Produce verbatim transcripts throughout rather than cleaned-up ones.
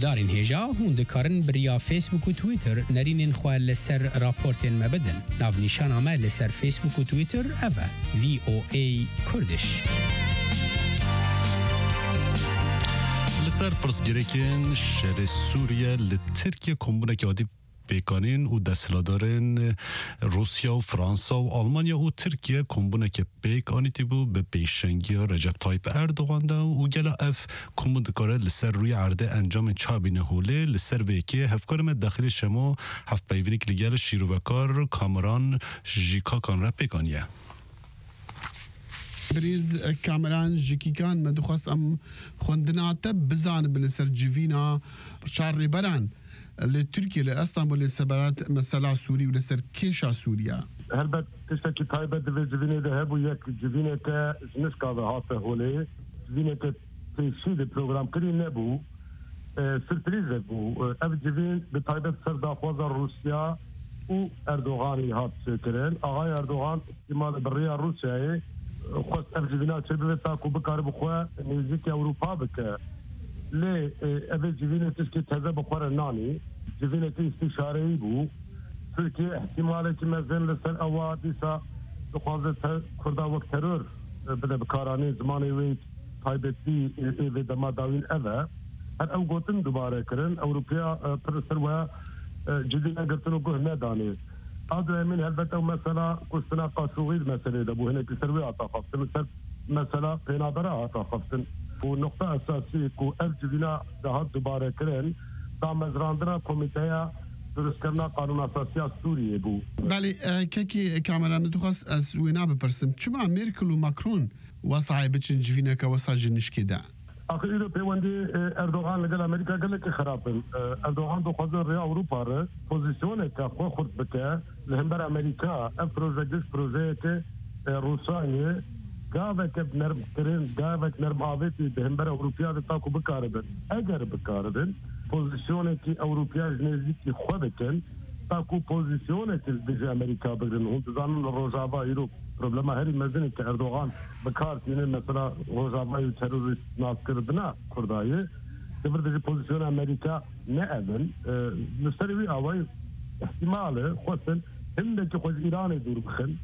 هفدارین هیجا هون دکارن بریا فیسبوک و تویتر نرینین خواه لسر راپورتین مبدن ناو نیشان آمه لسر فیسبوک و تویتر اوه وی او ای کردش لسر پرسگیرکن شهر سوریه لترکیه کمبونه که عادی بیکانین و دستلادارن روسیا و فرانسا و آلمانیا و ترکیه کمبونه که بیکانیتی بو به پیشنگی رجب طایب اردوغان دا و گلا اف کمبون دکاره لسر روی عرده انجام چابی نهوله لسر ویکی هفکارم داخل شما هفت پیوینی که لگل شیرو بکار کامران جیکا کان را بیکانیه بریز کامران جیکیکان ما دخواست ام خوندناته بزان بلسر جیوینا شار ریبران لتركيا لاسطنبول لسبارات مسألة سوري ولسر كيشا سوريا هربت تشتكي طيبة دفي جبينة ذهب وياك جبينة كنسكا هاته هولي جبينة كتشيد البروغرام كري نبو سرپريزة بو اف جبين بطيبة سردا خوازا روسيا و اردوغاني هات سكرين اغاي اردوغان احتمال بريا روسيا خوز اف جبينات شبه تاكو بكار بخوا نيزيكي اوروبا بك ليه أبي جبينة تشكي تهذا بقرار ناني جبينة استشاري بو تركيا احتمالة كما زين لسر أواديسا تقاضي كردا وقت ترور بدا بكاراني زماني ويت طيبتي إذا دما داوين أذا هر أو قوتن دوباره كرن أوروبيا ترسر وها جدينا قرتنو قه ناداني هذا من هالبتا مثلا كستنا قاسوغي المسألة دبو هنا كسروي عطاقفتن مثلا بينادرا عطاقفتن ونقطة أساسية كو الجبينا دهات دوباره كرن تا مزراندنا كوميتايا درست کرنا قانون اساسی سوریه بو. بله كي كاميرا متخصص از وينا بپرسم چما ميركل و ماكرون وصعي بچن جوينا كا وصا جنش كده اخر ایرو پیوندی اردوغان لگل امریکا گله که خرابن اردوغان دو خاطر ریا اروپا ر پوزیشن که خو خود بکه لهمبر امریکا اف پروژه دش پروژه که روسیه گاوه که نرم کرن گاوه که نرم آویتی لهمبر اروپیا تاکو بکاردن اگر بکاردن پوزیشن که اروپیا نزدیک خود کن تاکو پوزیشن که دیگه امریکا بگن اون زمان روزاوا ایرو پروبلم هری مزنی که اردوغان بکار تینه مثلا روزاوا تروریست ناس کردنا کردایه تبر دیگه پوزیشن امریکا نه اذن مستری اوای احتمال خصن هم که خود ایران دور بخن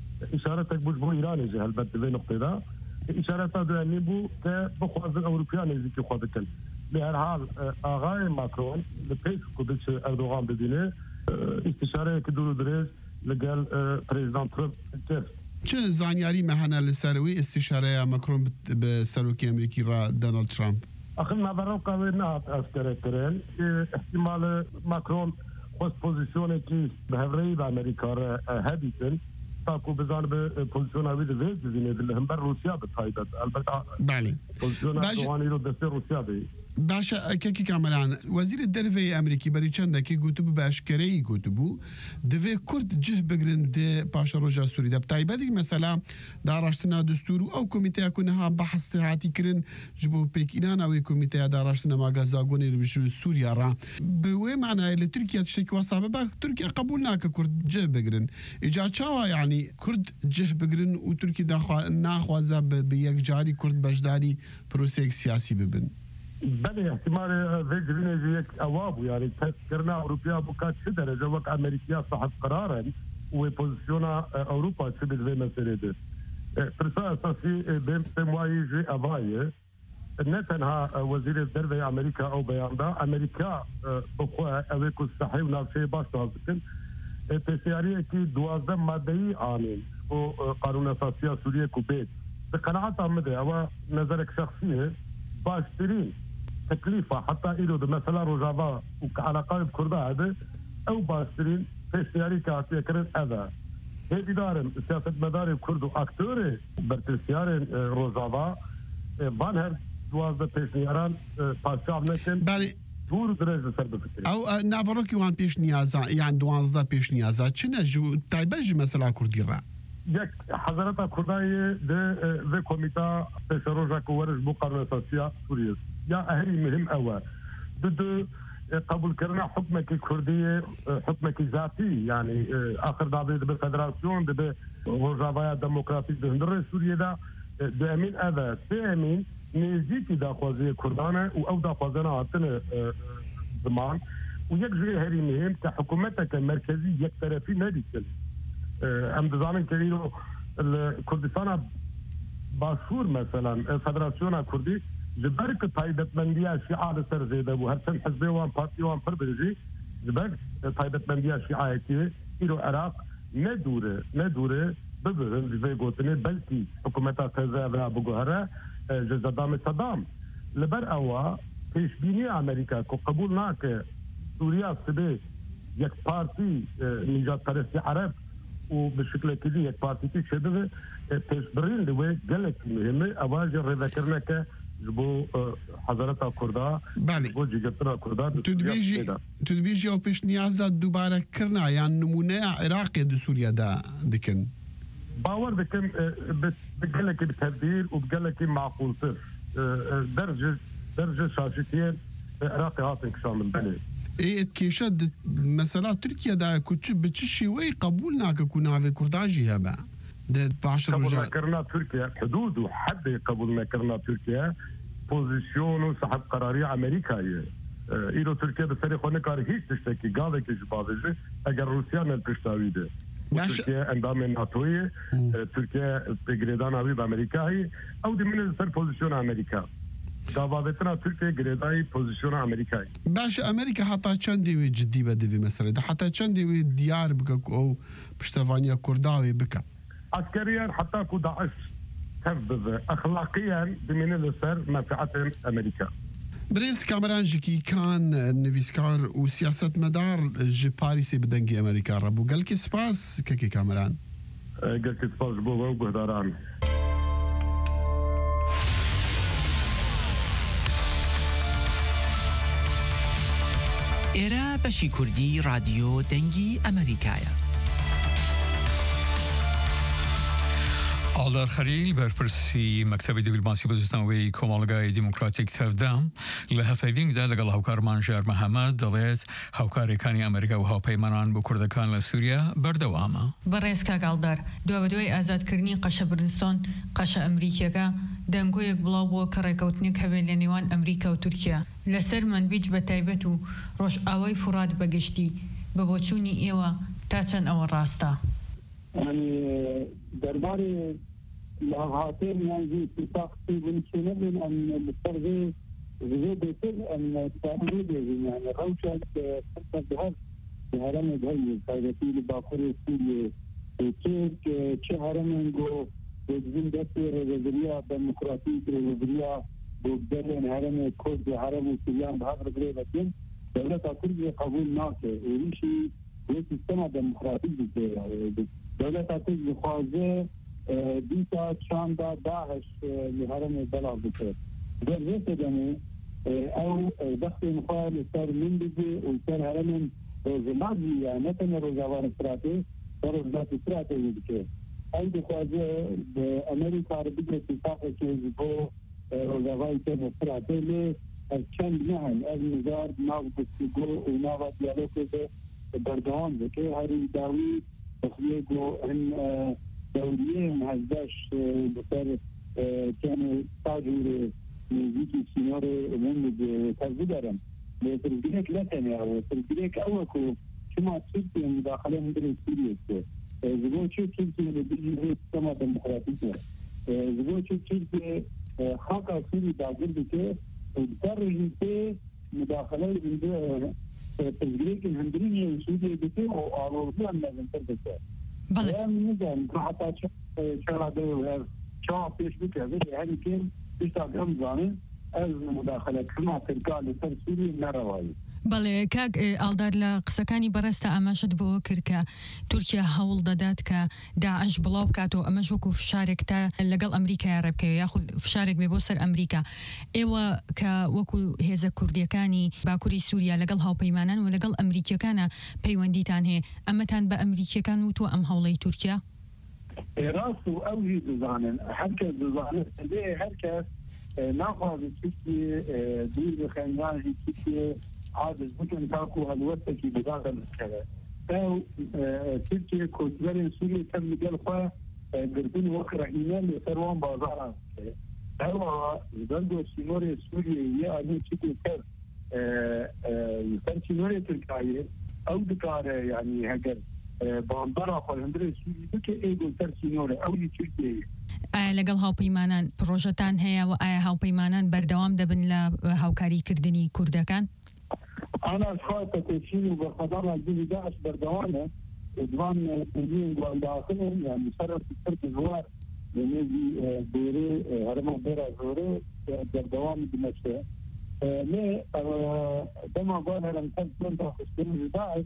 اشارتك بوش بو ایران جه البته به نقطه دا اشارتا دو بو که بخواز اروپیا نزدیک خود کن به هر حال آقای ماکرون لپیس کودش اردوغان بدینه استشاره که دور درز لگل پریزیدان ترامپ کرد چه زانیاری مهنه لسروی استشاره ماکرون به سروکی امریکی را دونالد ترامپ آخر نظرم قوی نه اسکره کرن احتمال ماکرون خود پوزیشونه که به هفرهی به امریکا را هدیتن تاکو بزن به پوزیشن اوی دوی جزینه دل هم بر روسیا بتایدد البته بله پوزیشن اردوغانی رو دست روسیا دی باشا كيكي كامران وزير الدرفي امريكي بري چندكي گوتبو باشكري گوتبو دوي كرد جه بگرن دي باشا روجا سوري ده بتايبدي مثلا داراشتنا دستور او كوميتي كونها بحث هاتي كرن جبو بيكينان او كوميتي داراشتنا ماغازاغوني بشو سوريا را بوي معنى لتركيا تشتكي وصابه باك تركيا قبولنا كرد جه بگرن اجا چاوا يعني كرد جه بگرن و تركي داخوا ناخوازا بيك جاري كرد بجداري بروسيك سياسي ببن بله احتمال فيجرين یک اوابو يعني تذكرنا اوروبيا بوكات شو درجه وقت امريكيه صاحب قرارا وبوزيشن اوروبا شو زي مساله ده فرصه اساسي بين تموايج افاي نتنها وزير الدربي امريكا او بياندا امريكا بخوا اويكو الصحي ونفسي باش تازكن تسياريه كي دوازده مادي عامل وقانون اساسي سوريا كوبيت بقناعه عمده او نظرك شخصيه باشترين تكلفة حتى إلو مثلا رجابا وعلاقات بكردا هذا أو باشترين في سياري كاتية كرن أذا هي إدارة سياسة مداري كردو أكتوري برتسياري رجابا بان هر دوازده پیشنیاران پاسچاب نکن بله دور درجه سر بفکری او نافروکی وان پیش نیازا یعنی دوازده پیش نیازا چنه جو تایبه جی مثلا کردی را یک حضرت کردای ده ده کمیتا پیشروجا کورش بو قانون اساسیا سوریه یا اهلی مهم اول ضد قبول کردن حکمك كردية حكمك ذاتي يعني آخر دعوة بالفدراسيون ده روجافايا ديمقراطيك ده هندرة سوريا ده ده أمين هذا سامين نزیکی داخوازی کردانه و او داخوازنا هاتن زمان و یک جوی هری مهم که حکومتك مرکزی یک طرفی ندید کلی ام دزانن که ایرو کردستان باشور مثلا فدراسیون کردی جبر که تایبتمندی شیعه سر زیده بو هرچند حزبی وان پارتی وان پر برزی جبر تایبتمندی شیعه که ایرو عراق ندوره ندوره ببرن زي قوتني بلكي حكومتها كذا بقهرة جزدام صدام لبر أوا فيش بيني أمريكا قبول ناك سوريا سبي يك بارتي نجات قرصي عرب وبشكل كذي يك بارتي تشدغ فيش برين دوي قالك مهمة أواجه رذكرنا ك جبو حضرتها كردا بالي جبو جيجتنا كردا تدبيجي تدبيجي أو بيش نيازة دوباره كرنا يعني نمونة عراقي دو سوريا دا دكن باور بكم بقلك بتهدير وبقلك معقول صفر درجة درجة شاشتين عراقي هاتن كشام من بني ايه كيشد مثلا تركيا دا كنت بتشي وي قبول ناك كنا في كرداجي هبا ده بعشر رجال قبول كرنا تركيا حدود وحد قبول كرنا تركيا بوزيشن وسحب قراري امريكا ايرو تركيا بسري خونه كار هيك تشتكي قاضي كجبابجي اگر روسيا نلبشتاوي ده تركيا اندام ناتوية تركيا بجريدان أبي بأمريكا هي أو دي من السر بوزيشن أمريكا دعواتنا تركيا جريداي بوزيشن أمريكا باش أمريكا حتى چندی جدی بده مثلا ده حتى چندی دیار بک او پشتوانیا کرداوی بک عسكريا حتى كو داعش تفضل أخلاقيا بمن السر منفعة أمريكا بريز كامران جيكي كان نويسكار وسياسة مدار جي باريسي بدنجي أمريكا ربو قال كي سباس كيكي كامران قال كي سباس بو وقهداران إيرا بشي كردي راديو دنجي أمريكايا آلدار خلیل برپرسی مکتب دیپلماسی بزرگترین کمالگای دموکراتیک تفدام لهفهینگ در لگل هاوکار منجر محمد دلیت هاوکار کانی امریکا و هاوپیمانان با کردکان لسوریا بردوامه. برایس که آلدار دو بدوی آزاد کردنی قش بردستان قش امریکا که دنگوی بلاو کرکوتنی که بینیوان امریکا و ترکیه لسر من بیج بتایبت و روش آوای فراد بگشتی ببوچونی ایوا تاچن او راستا. يعني درباري لغاتين يعني في طاقتي ونشنا من أن الترغيب زيد يصير أن التأمين يعني روشة فرصة بهذا بهرم بهاي فايدتي لباخر السوري تيك شهرين جو بجزين دستور الوزرية الديمقراطية الوزرية بقدرين هرم كود هرم السوريان بهذا الغريب لكن دولة كل قبول ناكي ويمشي سيستم ديمقراطي دولة تاتي خوازه ديتا شاندا داعش لهرم بلاد بكر درجة دني او دخل مخال صار من بيجي وصار هرم روزنادي يعني نتن روزاوار استراتي صار روزات استراتي بكر اي خوازه بامريكا عربية اتفاق كيزبو روزاوار استراتي لي كان نهل النزار ناو بسيجو وناو ديالوج بردوان بكر هاري داوي تخليقو ان دوليين هزاش بسر كانوا تاجر ميزيكي سيناري من بتزدرم لترجيك لكن او ترجيك اوكو كما تصير مداخله مدري سوريا زبون شو تشوف اللي بيجي سما ديمقراطيه زبون شو تشوف خاطر سوري داخل بك ترجيك مداخله من تسجيلك الهندرية سوريا بتاعه أو أروبيا من تربيته. بله. يعني نجم حتى شغلة ده شاف فيسبوك هذا يعني كان يستخدم زاني المداخلة كما تلقى لترسيل نرواي. بله کاک آلدار لقسەکانی بەڕێستا ئاماژت بۆ کرد کە تورکیا هەوڵ دەدات کە داعش بڵاو بکاتەوە ئەمەش وەکو فشارێک تا لەگەڵ ئەمریکای ڕێبکەوێت یاخود فشارێک بێ بۆ سەر ئەمریکا ئێوە کە وەکو هێزە کوردیەکانی باکووری سووریا لەگەڵ هاوپەیمانان و لەگەڵ ئەمریکیەکانە پەیوەندیتان هەیە ئەمەتان بە ئەمریکیەکان وتووە ئەم هەوڵەی تورکیا ڕاست و ئەوهی دەزانن هەرکەس دەزانێت دەبێ هەرکەس ناخوازێت تورکی دوور بخێنرانی تورکی عادل ممكن تاكو هالوقت كي بداخل الكلام او تركيا كوتبر سوريا تم قال خا قربين وقرا ايمان لسروان بازار هو يبدو سينوري سوريا يعني تشكي كر يكون سينوري تركيا أو دكارة يعني هجر باندرا خالندري سوري بك إيجو تر سينوري أو تركيا لەگەڵ هاوپەیمانان پرۆژەتان هەیە و ئایا هاوپەیمانان بەردەوام دەبن لە هاوکاریکردنی کوردەکان؟ أنا أشخاص تشيل وبخضر الجيل داعش بردوانة إدوان سنين وان داخلهم يعني مشرف السرق الزوار لنجي بيري هرمو بيرا زوري بردوان بمشي ليه دما قالها لم تكن داخل الجيل داعش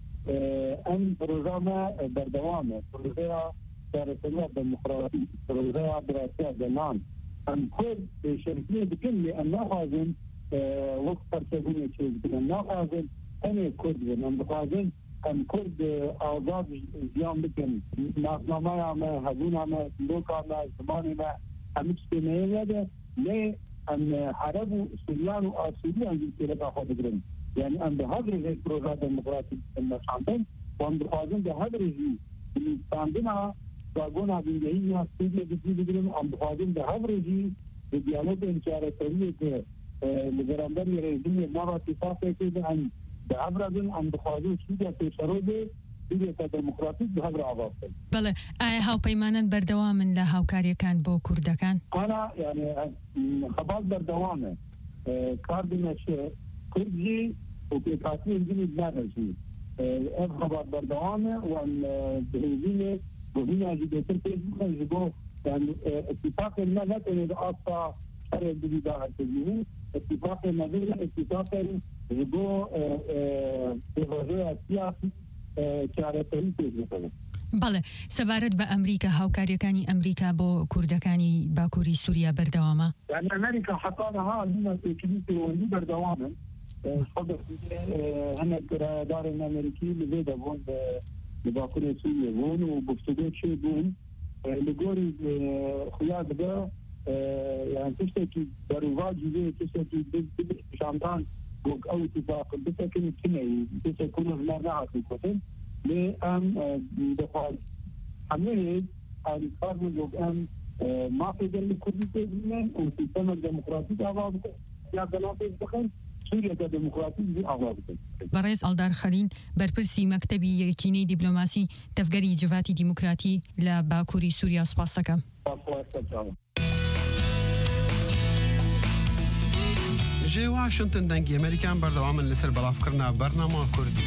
أن بروجامة بردوانة بروجامة سيارة ديمقراطية بروجامة براسية جنان أن كل شركية بكل أن نخازن وقت فرسبوني چیز بودن نخواهزن همه کرد بودن بخواهزن هم کرد آزاد زیان بکن نافنامه همه هزون همه لوک همه زمان همه همه چیزی نیده نه هم حرب و سوریان و آسوری هم جیسته لگه خود بگرن یعنی هم به هر رجی پروژه دموکراتی نشاندن و هم بخواهزن به هر رجی بلیستاندن ها واگون ها بینگهی ها سوریه بگی بگرن هم بخواهزن به هر رجی به دیالوگ انکارتریه که لبرندر رئیسی نوا اتفاق کرده ان به ابرادن ان بخواهی سوریه پیشروده سوریه دموکراتیک به ابر آواز کرد. بله، آیا هاوپەیمانان بەردەوامن لە هاوکاریەکان بۆ کوردەکان؟ أنا يعني خباز بردوامه کار بنشه کردی و پیکاتی انجیل نرسی. اف خباز بردوامه و ان بهزینه بهینه اجیبتر پیش بکن جبو يعني اتفاق ما نتنه اصلا شرع بدیدار تجیبه اتفاق مدينة اتفاق جبو بغضاء سياسي كارتري تجربه. بله، سەبارەت بە ئەمریکا هاوکاریەکانی ئەمریکا بۆ کوردەکانی باکووری سووریا بەردەوامە؟ يعني أمريكا حطانها لنا في كنيسة ولي بردواما صدق هنا دار الأمريكي اللي بيدا بون لباكوری سوریه بون و گفتگو چه بون لگوری خیال ده يعني تشتكي دروازي زي تشتكي بشامدان وق أو اتفاق بتكن كني تشتكون ما نعرف الكتن لأن دفعت حمله عن كارم وق أن ما في دل كل تجمعن وفي سنة الديمقراطية أبغى يا بنات بخن سوريا الديمقراطية أبغى بەڕێز ئەڵدار خەلین بەرپرسی مەکتەبی یەکینەی دیپلۆماسی دەفگەری جڤاتی دیموکراتی لە باکووری سووریا سوپاس دەکەم. جێ واشنتن دەنگی ئەمریکان بەردەوامن لەسەر بەڵافکردنا بەرنامە کوردی.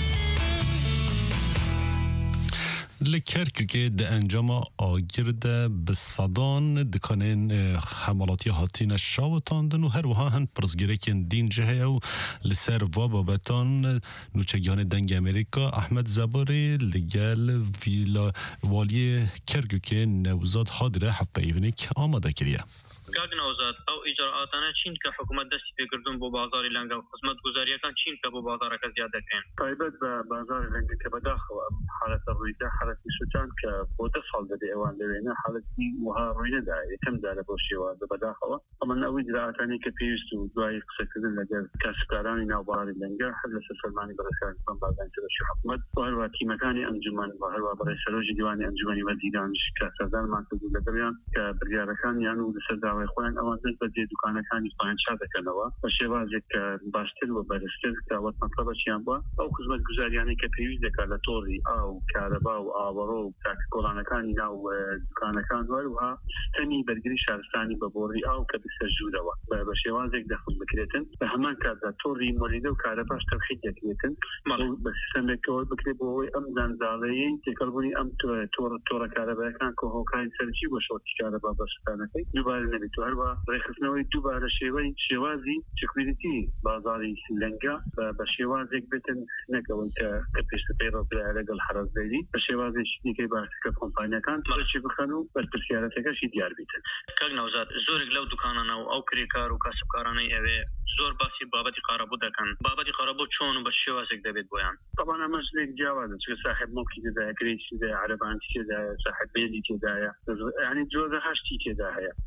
لکرکوکه ده انجام آگرده به صدان دکانین حملاتی هاتین شاوتاندن و هر وها هن پرزگیرکن دین جهه و لسر و بابتان نوچگیان دنگ امریکا احمد زباری لگل ویلا والی کرکوکه نوزاد حاضره حفظ ایونیک آماده کریه. کاغ نوزاد او اجراءاتنا چین که حکومت دستی بگردون بو بازار لنگا خدمت گزاریه کان چین که بو بازار که زیاده کن طيبت بازار لنگا که بداخل حالة الرويدة حالة السودان که بو دفعل دي اوان لوينه حالة وها روينه دا يتم دا لبوشي واد بداخل اما نو اجراءاتنا که پیوستو دوائی قصة کدن لگر کاسکارانی نو بازار لنگا حدث سلماني برسال من بعدين تلاشي حكومت وهلوا تيمكاني انجمان وهلوا برسالوجي ديواني انجماني وزيدان كاسردان ما تقول لدريان كبرياركان يعني ودسر خوان اوان دل بدي دکان کانی پایین شده کنوا و شوازی که باستل و برستل که وقت مطلب چیان با او خدمت گزاریانی که پیوز دکال توری او کاربا و آوارو تاک کلان کانی ناو دکان کان ولها تنی برگری شهرستانی ببوری او که بسجوده و به شوازی دخل بکرتن به همان که توری موریده و کارباش توحید کردن مرو به سیستم که بکره بوی ام زنزالی تکربونی ام تور تور کاربا کان که هو کاین سرچی باشد کاربا بسیار نکی دوباره تو هروا رخصنوی دوباره شوی شوازی سکوریتی بازاری لنگا به شوازی بتن نکوان که کپیش پیرو بر علاج الحرز دیدی به شوازی چیزی که باعث که کمپانی کان چی بخنو بس بسیارت که شی دیار بیتن کاغ نوزاد زور گلو دکانانه او کریکار و کسبکارانه اوه زور باسی بابتی قرابو دکن بابتی قرابو چون به شوازی دبید بیان طبعا اما شديك جوازه شو صاحب ممكن كذا كريش كذا عربان كذا صاحب بيلي كذا يعني جوزه هاشتي كذا هي اما داري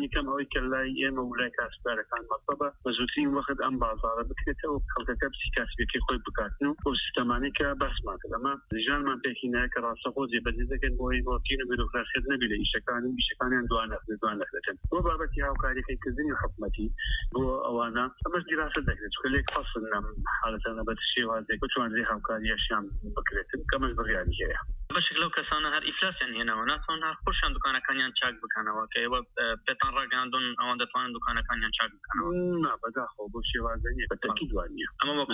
پیشانی کەم ئەوەی کە لای ئێمە و لای کاسبکارەکان مەطلبە بە زووترین وەخت ئەم بازاڕە بکرێتەوە خەڵکەکە پسی کاسبێکی خۆی بکاتن و بۆ سیستەمانی کە باسمان کرد ئەمە ژیانمان پێکی نایە کە ڕاستەخۆ جێبەجێ دەکەن بۆی ڕۆتین و بیرۆکراسیەت نەبێت لە ئیشەکانی ئیشەکانیان دوان دوان دەکرێتن بۆ بابەتی هاوکاریەکەیکردنی حکوومەتی بۆ ئەوانە ئەمەش دیراسە دەکرێت چکە لێک فەسڵ نەم حالەتانە بە شێوازێک بتوانرێ هاوکاریەشیان بکرێتن کەمەش بڕیاری هەیە بەشێک لەو کەسانە هەر ئیفلاسیان هێناوە ناتوان هەر خۆشیان دوکانەکانیان چاک بکەنەوە کە ئێوە پێتان ڕاگەاندون ئەوان دەتوانن دوکانەکانیان چاک بکەنەوە نا بەداخۆ بۆ شێوازە نیە بە تەکید وانە ئەمە وە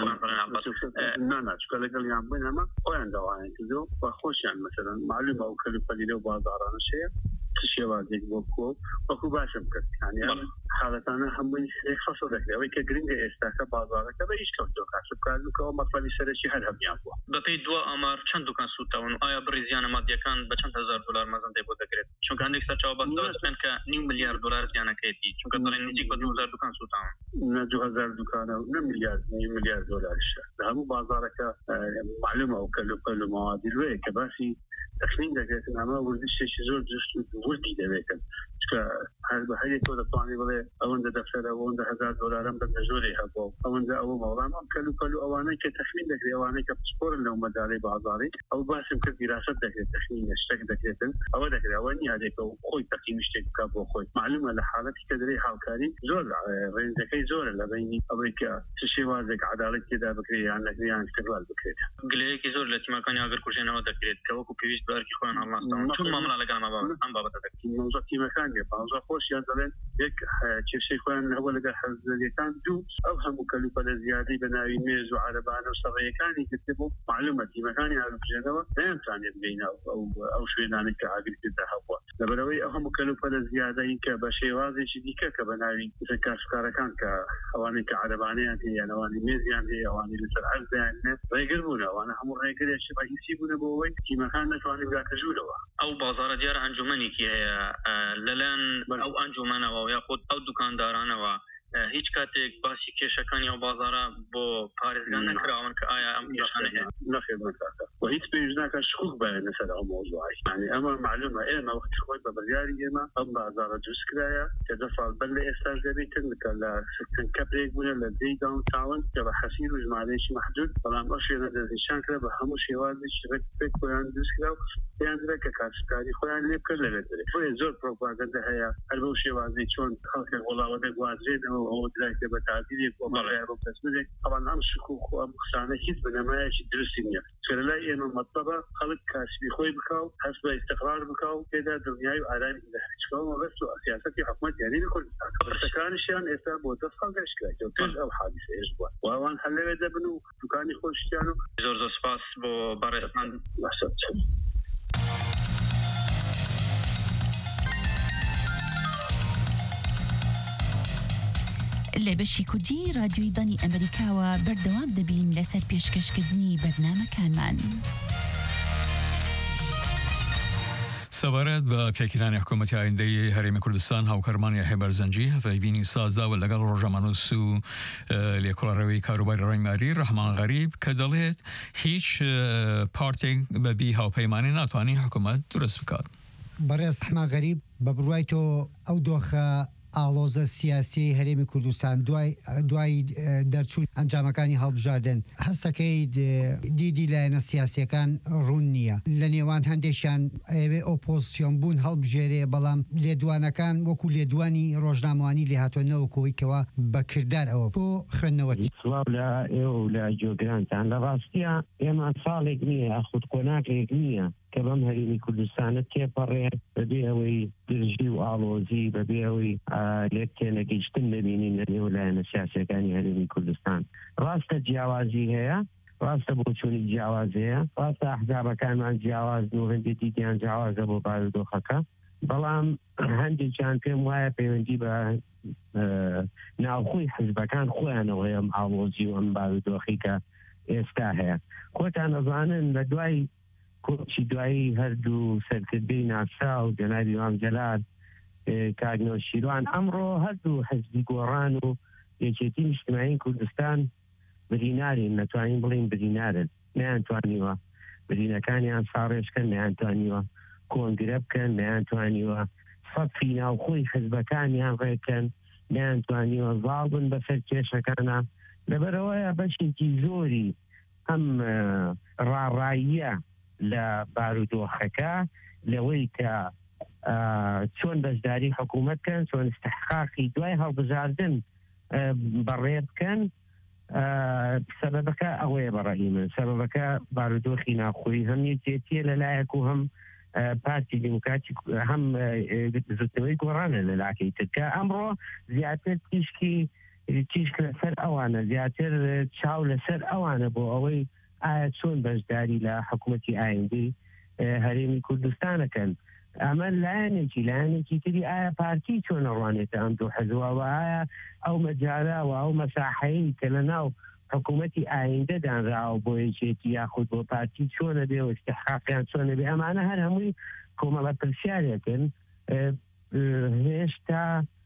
نانا چکە لەگەڵ یان بووین ئەمە خۆیان داوایان کردو بە خۆشیان مەسەلەن معلومە ئەو کەلوپەلی لەو بازاڕانەش هەیە شێوازێک بۆ کۆ وەکو باشم کرد یعنی حالەتانە هەمووی خەسە دەکرێت ئەوەی کە گرنگە ئێستاکە بازاڕەکە بە هیچ کەوتۆ کاسبکارکەوە مەسەلی سەرەکی هەر هەمیان بووە بەپێی دووە ئەمار چەند دوکان سوتاون ئایا بڕی زیانە مادیەکان بە چەند هزار دلار مەزەندەی بۆ دەگرێت چونکە هەندێک سەرچاو بەستەوەن کە نیو میلیارد دلار زیانەکەیەتی چونکە دەڵێن نزیک بە دوو هەزار دوکان سوتاون نە دوو هەزار دوکانە و نە میلیارد نیو میلیارد دلارشە لە هەموو بازاڕەکە معلومە ئەو کەلوپەل و مەوادی لێ کە باسی تەخمین دەکرێتن ئەمە وردیشێکی زۆر جوست وردی دەبێتن چکە هەر بە هەیە تۆ دەتوانێت بڵێ ئەوەندە دەفتەرە ئەوەندە هەزار دلارم بە زۆری هەبوو ئەوەندە ئەوە مەوڵام ئەم کەلوپەل و ئەوانەی کە تەخمین دەکرێت ئەوانەی کە پسپۆرن لەو مەدارەی بازاڕی ئەو باسم کرد دیراسەت دەکرێت تەخمینە شتێک دەکرێتن ئەوە دەکرێت ئەوە نیادێکە و خۆی تەقیمی شتێک بکات بۆ خۆی معلومە لە حاڵەتی کە دەرەی هاوکاری زۆر ڕێنجەکەی زۆرە لە بینی ئەوەی کە چ شێوازێک عەداڵەت تێدا بکرێت یان نەکریان استقلال بکرێت گلەیەکی زۆر لە تیمەکانی ئاگرکوژێنەوە دەکرێت کە وەکو پێویست بەرکی خۆیان هەڵناستەوە چون مامەڵە لەگەڵ ئەم بابەتە دەکرێت مەوزە تیمەکان دێ بازا خۆشیان دەڵێن یەک کێشەی خۆیان هەوە لەگەڵ حەزەکان دوو ئەو هەموو کەلوپەلە زیادەی بە ناوی مێز و عەرەبانە و سەڕێیەکانی گرتێ بۆ معلومە تیمەکانی ئاگرکوژێنەوە نەیانتوانێت بگەینە ئەو شوێنانێک کە ئاگرکردا هەبووە لەبەرەوەی ئەو هەموو کەلوپەلە زیادەی کە بە شێوازێکی دیکە کە بە ناوی کاسبکارەکان کە ئەوانەی کە عەرەبانەیان هەیە ئەوانی مێزیان هەیە ئەوانی لەسەر عەرزیان ڕێگر بوون ئەوانە هەموو ڕێگرێکی بەهیسی بوونە بۆ ئەوەی تیمەکان نەتوانێت بگاکەژوورەوە ئەو بازاڕە دیارە ئەنجومەنێکی هەیە لەلایەن ئەو ئەنجومەنەوە یاخود ئەو دوکاندارانەوە هیچ کاتێک باسی کێشەکانی ئەو بازاڕە بۆ پارێزگان نەکراون کە ئایا ئەم کێشانە هەیە نەخێر نەکاتە و هیچ پێویست ناکە شکوک بێت لەسەر ئەو مۆزوعی یعنی ئەمە معلومە ئێمە وەختی خۆی بە بڕیاری ئێمە ئەم بازاڕە دروست کرایە کە دە ساڵ بەر لە ئێستاش دەبێتن کە لە سکتن کەپێک بوونە لە دەی داون تاون کە بە حەسیر و ژمارەیەکی محدود بەڵام ئەو شوێنە دەستنیشان کرا بە هەموو شێوازێکی ڕێک خۆیان دروست کرا و پێیان درا کە کاسبکاری خۆیان لێ بکرد لەوێت دەرێت زۆر پرۆپاگەندە هەیە هەر بەو شێوازەی چۆن خەڵکێک وەڵاوە دەگوازرێتەوە ئەوە درایکە بە تعبیرێک بۆ مەڵای ڕۆکەسبێک ئەوان ئەم شکوک و ئەم قسانە هیچ بنەمایەکی درستی نییە چکە لەلای ئێمە مەطلبە خەڵک کاسبی خۆی بکاو هەست بە ئیستقرار بکاو پێدا دڵنیای و ئارامی دەهچکەوە بەس و سیاسەتی حکوومەت یاری کوردستان قسەکانیشیان ئێستا بۆ دە ساڵ گەشتکرایەوە پێش ئەو حادیسەیەش بووە و ئەوان هەر لەوێ دەبن و دوکانی خۆشتیان و زۆر زۆر سپاس بۆ بەڕێزمان باشە لە بەشی کوردی رادیۆی بەنی ئەمریکاوە بەردەوام دەبین لەسەر پێشکەشکردنی بەرنامەکانمان. سەبارەت بە پێکردانی حکوومەتی ئایندەی هەرێمی کوردستان هاوکارمانی هێبەرزەنجی هەفەیبینی سازاوە لەگەڵ ڕۆژەمانووس و لێکۆڵەرەوەی کاروباری ڕێنماری ڕەحمان غەریب کە دەڵێت هیچ پارتێک بەبی هاوپەیمانی ناتوانانی حکوومەت دروست بکات. بەڕێز ڕەحمان غەریب بە بڕوای تۆ ئەو دۆخە ئاڵۆزە سیاسی هەرێمی کوردستان دوای دوای دەرچوون ئەنجامەکانی هەڵبژاردن هەستەکەی دیدی لایەنە سیاسیەکان ڕوون نییە لە نێوان هەندێکیان ئەوێ ئۆپۆزیسیۆن بوون هەڵبژێرێ بەڵام لێدوانەکان وەکو لێدوانی ڕۆژنامەوانی لێهاتوۆنەوەکەوەی کەوە بەکردار ئەوە بۆ خوێندنەوە سڵاو لە ئێوە و لە جۆگرانتان لە ڕاستیە ئێمە ساڵێک نییە خود کۆناکێک نییە کە بەم هەرێمی کوردستانت تێپەڕێت بەبێ ئەوەی درژی و ئاڵۆزی بەبێ ئەوەی لێک تێنەگەیشتن ببینین لە نێو لایەنە سیاسیەکانی هەرێمی کوردستان ڕاستە جیاوازی هەیە ڕاستە بۆ چوونی جیاواز هەیە ڕاستە ئەحزابەکانمان جیاواز و هەندێکی دییان جیاوازە بۆ بارودۆخەکە بەڵام هەندێکیان پێم وایە پەیوەندی بە ناوخۆی حزبەکان خۆیانەوە ئەم ئاڵۆزی و ئەم بارودۆخی کە ئێستا هەیە خۆتان ئەزانن لە دوای کۆچی دوایی هەردوو سەرکردەی ناسا و جەنابی ئیمام جەلال کاگنەوە شیروان ئەمڕۆ هەردوو حزبی گۆڕان و یەکێتی نیشتیمایی کوردستان برینارین نەتوانین بڵین برینارن نەیانتوانیوە برینەکانیان ساڕێژکەن نەیانتوانیوە کۆنگرە بکەن نەیانتوانیوە سەفی ناوخۆی حزبەکانیان ڕێکەن نیانتوانیوە ڤاڵ بن بەسەر کێشەکانە لەبەرەوەیە بەشێکی زۆری ئەم ڕاڕاییە لە بارودۆخەکە لەوەی کە چۆن بەشداری حکوومەتکەن چۆن استحقاقی دوای هەڵبژاردن بەڕێ بکەن سەبەبەکە ئەوەیە بەڕێی من سەبەبەکە بارودۆخی ناوخۆیی هەم یەکێتیە لەلایەک و هەم پارتی دیموکراتی هەم زوتنەوەی گۆڕانە لە لاکەی ترکە ئەمڕۆ زیاتر تیشکی تیشک لەسەر ئەوانە زیاتر چاو لەسەر ئەوانە بۆ ئەوەی ئایا چۆن بەشداری لە حکوومەتی ئایندەی هەرێمی کوردستانەکەن ئەمە لایەنێکی لایەنێکی تری ئایا پارتی چۆن ئەڕوانێتە ئەم دوو حەزوەوە ئایا ئەو مەجاراوە ئەو مەساحەیە کە لە ناو حکوومەتی ئایندە دانراوە بۆ یەکێتی یاخود بۆ پارتی چۆنە بێ و استحقاقیان چۆنە بێ ئەمانە هەر هەمووی کۆمەڵە پرسیارێکن هێشتا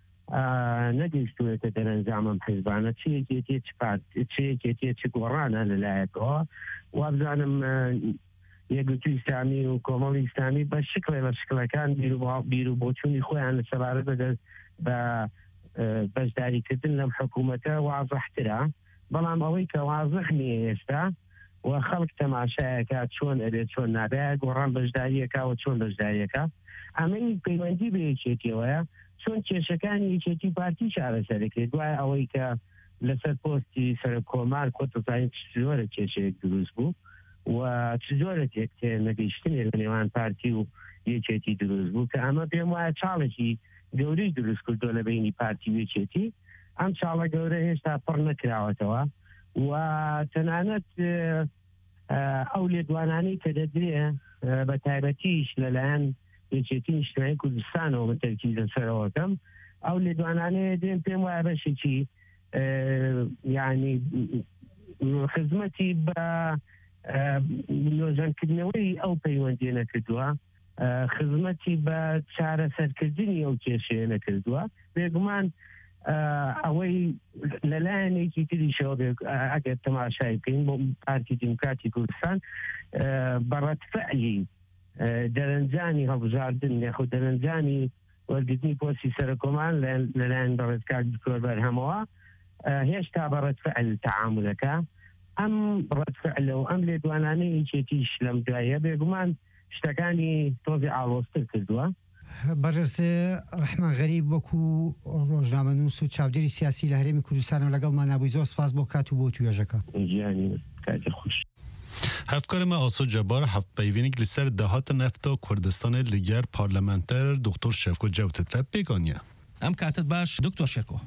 نەگەیشتوێتە دەرەنجامم حیزبانە چیەکێتی چیەکێتی چ گۆڕانە لەلایەکەوە وابزانم یەکگرتووی ئیسلامی و کۆمەڵی ئیسلامی بە شکڵێ بە شکلەکان بیر و بۆچوونی خۆیان لە سەبارەت بە بەشداریکردن لەم حکوومەتە وازەحترە بەڵام ئەوەی کە وازەح نییە ئێستا و خەڵک تەماشایەکە چۆن ئەبێت چۆن نابێت گۆڕان بەشداریەکە و چۆن بەشداریەکە ئەمەی پەیوەندی بە یەکێتیەوەیە چۆن کێشەکانی یەکێتی پارتی چارەسەرەکەی دوای ئەوەی کە لەسەر پۆستی سەر کۆمار کۆتەزانین زۆرە کێشەیەک دروست بوو و زۆرە تێکتێ نەگەیشتنێ لە نێوان پارتی و یەکێتی دروست بوو کە ئەمە پێم وایە چاڵێکی گەورەی دروست کردۆ لە بینی پارتی و یەکێتی ئەم چاڵە گەورە هێشتا پڕ نەکراوەتەوە و تەنانەت ئەو لێدوانانەی کە دەدرێ بە تایبەتیش لەلایەن یەکێتی نیشتیمانی کوردستانەوە من تەرکیزە سەرەوەکەم ئەو لێدوانانەیە دێن پێم وایە بەشێکی یعنی خزمەتی بە نۆژانکردنەوەی ئەو پەیوەندیە نەکردووە خزمەتی بە چارەسەرکردنی ئەو کێشەیە نەکردووە بێگومان ئەوەی لەلایەنێکی تریشەوە ئەگەر تەماشای بکەین بۆ پارتی دیموکراتی کوردستان بەڕەتفعلی دەرەنجانی هەڵبژاردن یاخود دەرەنجانی وەرگرتنی پۆستی سەرکۆمان لەلایەن بەڕێزکار دکتۆر بەرهەمەوە هێشتا بەڕەتفعل تەعاملەکە ئەم ڕەتفعل و ئەم لێدوانانەی یەکێتیش لەم دوایە بێگومان شتەکانی تۆزی ئاڵۆزتر کردووە بەڕێز ڕەحمان غەریب وەکو ڕۆژنامەنووس و چاودێری سیاسی لە هەرێمی کوردستانەوە لەگەڵمان نبووی زۆر سپاس بۆ کات و بۆ توێژەکە گیانی کاتی خۆش هەفکارمە ئاسۆ جەبار هەفت پەیوەندێک لەسەر داهاتە نەفتا کوردستانی لەگەر پارلەمانتەر دکتۆر شێفکۆ جەوتتە پێکانیە ئەم کاتت باش دکتۆر شێرکۆ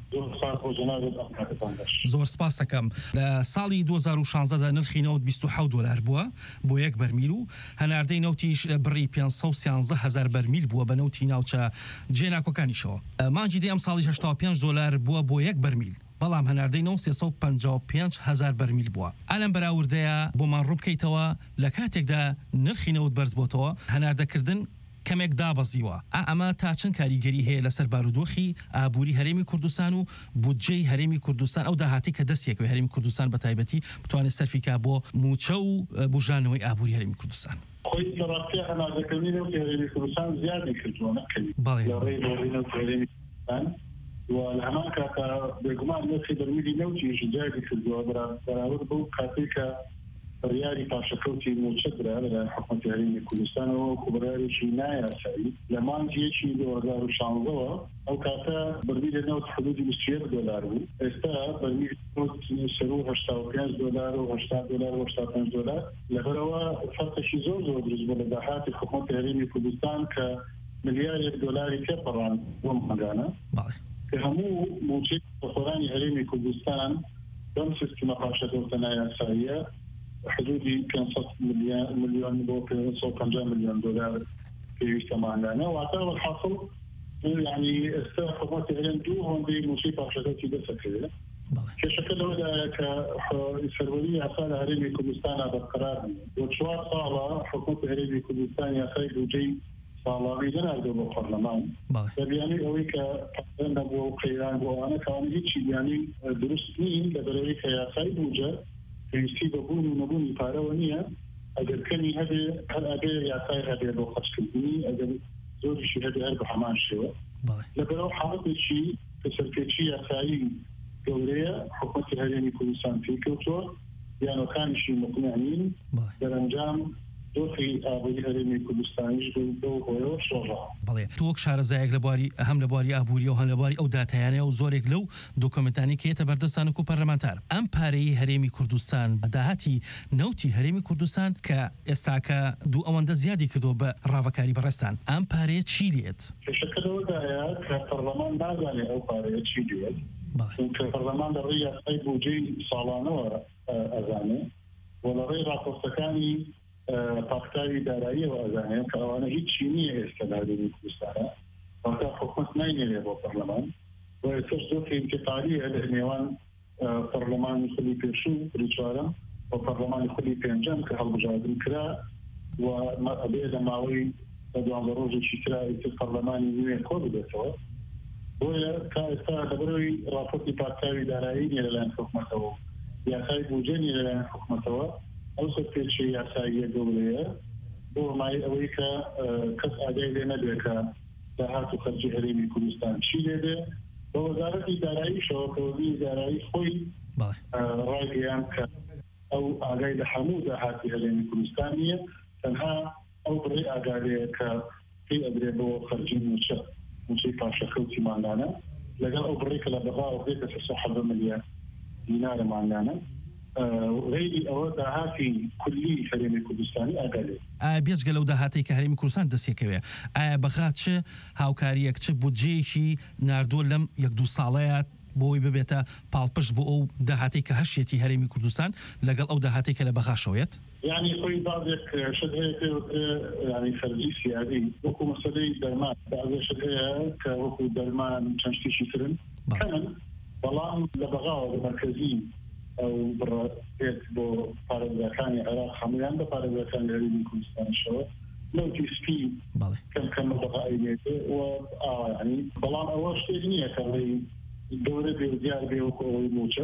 زۆر سپاس دەکەم لە ساڵی دو هەزار و شانزە نرخی نەوت بیست و حەوت دۆلار بووە بۆ یەک بەرمیل و هەناردەی نەوتیش بڕی پێنجسەد و سیانزە هەزار بەرمیل بووە بە نەوتی ناوچە جێناکۆکانیشەوە مانگی دێ ئەم ساڵی هەشتا و پێنج دۆلار بووە بۆ یەک بەرمیل بەڵام هەناردەی نەوت سێسەد و پەنجا و پێنج هەزار بەرمیل بووە ئالەم بەراوردەیە بۆمان ڕووبکەیتەوە لە کاتێکدا نرخی نەوت بەرز بۆتەوە هەناردەکردن کەمێک دابەزیوە ئەمە تا چەند کاریگەری هەیە لەسەر بارودۆخی ئابووری هەرێمی کوردستان و بودجەی هەرێمی کوردستان ئەو داهاتی کە دەستێک هەرێمی کوردستان بە تایبەتی بتوانێت سەرفیکا بۆ موچە و بژانەوەی ئابووری هەرێمی کوردستان خۆی لەڕاستی هەناردەکردنی نەوتی هەرێمی کوردستان زیادی کردووە نەکەوی لەڕێی دۆڕی نەوتی هەرێمی کوردستان و لە هەمان کاتە بێگومان نرخی بەرمیلی نەوتیش زیادی کردووە بەراورد بەو کاتێک کە بڕیاری پاشەکەوتی موچە درا لەلایەن حکوومەتی هەرێمی کوردستانەوە کوبرایەکی نایاسایی لە مانگیەکی دو هەزار و شانزەوە ئەو کاتە بەرمیلی نەوت حدودی بیست و یەک دۆلار بوو ئێستا بەرمیلی نەوت سەر و هەشتا و پێنج دۆلار و هەشتا دۆلار و هەشتا و پێنج دۆلار لەبەرەوە فەرقێکی زۆر زۆر دروست بووە لە داهاتی حکوومەتی هەرێمی کوردستان کە ملیارێک دۆلاری تێپەڕان بۆ مەگانە کە هەموو موچەی بەخۆرانی هەرێمی کوردستان بەم سیستەمە پاشەکەوتە نایاساییە حدودی پێنجسەد ملیۆن بۆ پێنجسەد و پەنجا ملیۆن دۆلار پێویستە ماهانە واتە وەحاصل یعنی ئێستا حکوومەتی هەرێم دوو هۆندەی موچەی پاشەکەوتی دەسەکرێت کێشەکە لەوەدایە کە سەروەری یاسا لە هەرێمی کوردستانە بەرقەرار بۆ چوار ساڵە حکوومەتی هەرێمی کوردستان یاسای بودجەی ساڵانەی دەناردۆ بۆ پەرلەمان دەبیانی ئەوەی کە نەبووە و قەیران بۆ ئەوانە کەوانە هیچی یانی دروست نین لەبەرەوەی کە یاسای بودجە پێویستی بەبوون و نەبوونی پارەوە نییە ئەگەر کەمی هەبێ هەر ئەبێ یاسای هەبێ بۆ خەرجکردنی ئەگەر زۆریشی هەبێ هەر بە هەمان شێوە لەبەرەوە حاڵەتێکی کەسەرپێچی یاسایی گەورەیە حکوومەتی هەرێمی کوردستان پێکەوتووە یانەکانیشی مقنعین دەرەنجام دۆخی ئابووری هەرێمی کوردستانیش بۆ هۆیەوە شۆڕا. بەڵێ تۆ وەک شارەزایەک لە بواری هەم لە بواری ئابووری و هەم لە بواری ئەو داتایانەیە و زۆرێک لەو دۆکۆمنتانی کە هێتە بەردەستان و پەرلەمانتار ئەم پارەی هەرێمی کوردستان بەداهاتی نەوتی هەرێمی کوردستان کە ئێستاکە دوو ئەوەندە زیادی کردو بە ڕاوەکاری بەڕێستان ئەم پارەیە چی لێت؟ کێشەکەەوەدایە کە پەرلەمان نازانێت ئەو پارەیە چی لێت کە پەرلەمان لە ڕێی یاسای بودجەی ساڵانەوە ئەزانێ و لە ڕێی راپۆرتەکانی پاکتاوی داراییەوە ئەزانێن کە ئەوانە هیچی نییە ئێستا لە هەرێمی کوردستانە وەکە حکومەت ناینێرێ بۆ پەرلەمان و ئێستاش دۆخی انتقالیە لە نێوان پەرلەمانی خولی پێشوو خولی چوارەم و پەرلەمانی خولی پێنجەم کە هەڵبژاردن کرا و ئەبێ لە ماوەی دوانزە ڕۆژێکی ترا ئیتر پەرلەمانی نوێ کۆ بدێتەوە بۆیە کا ئێستا لەبەرەوەی راپۆرتی پاکتاوی دارایی نیە لەلایەن حکومەتەوە یاسای بودجە نیە لەلایەن حکومەتەوە ئەو سەرپێچی یاساییە گەورەیە بۆ مای ئەوەی کە کەس ئاگای لێ نەبێ کە داهات و خەرجی هەرێمی کوردستان چی لێدێ بە وەزارەتی داراییشەوە کە وەزیری دارایی خۆی ڕایگەیان کە ئەو ئاگای لە هەموو داهاتی هەرێمی کوردستان نیە تەنها ئەو بڕێ ئاگادەیە کە پێی ئەدرێ بۆ خەرجی موچە موچەی پاشەکەوتی ماندانە لەگەڵ ئەو بڕێکە لە بەغاوە بێتە سێ حەزە ملیار دینارە ماندانە غیری ئەوە داهاتی کولی هەرێمی کوردستانی ئاگادێ بێجگە لەو داهاتی کە هەرێمی کوردستان دەستێکەوێ ئایا بەخات چ هاوکاریەک چ بودجەیەکی ناردۆ لەم یەک دوو ساڵەیە بۆی ببێتە پاڵپشت بۆ ئەو داهاتی کە هەشێتی هەرێمی کوردستان لەگەڵ ئەو داهاتی کە لە بەغاشەوەیەت یعنی خۆی بازێک شت هەیە پێ ینی خەرجی سیادی وەکو مەسەلەی دەرمان بازێ شت هەیە کە وەکو دەرمان چەند شتێکی ترن کەمن بەڵام لە بەغاوە لە مەرکەزی ئەو بڕێت بۆ پارێزەکانی عێراق هەمویان بە پارێزەکانی هەرێمی کوردستانیشەوە نەوتی سپی کەم کەم بەغائینێتێ و ینی بەڵام ئەوە شتێک نییە کە ڕێی گەورە بێ دیار بێ وەکو ئەوەی موچە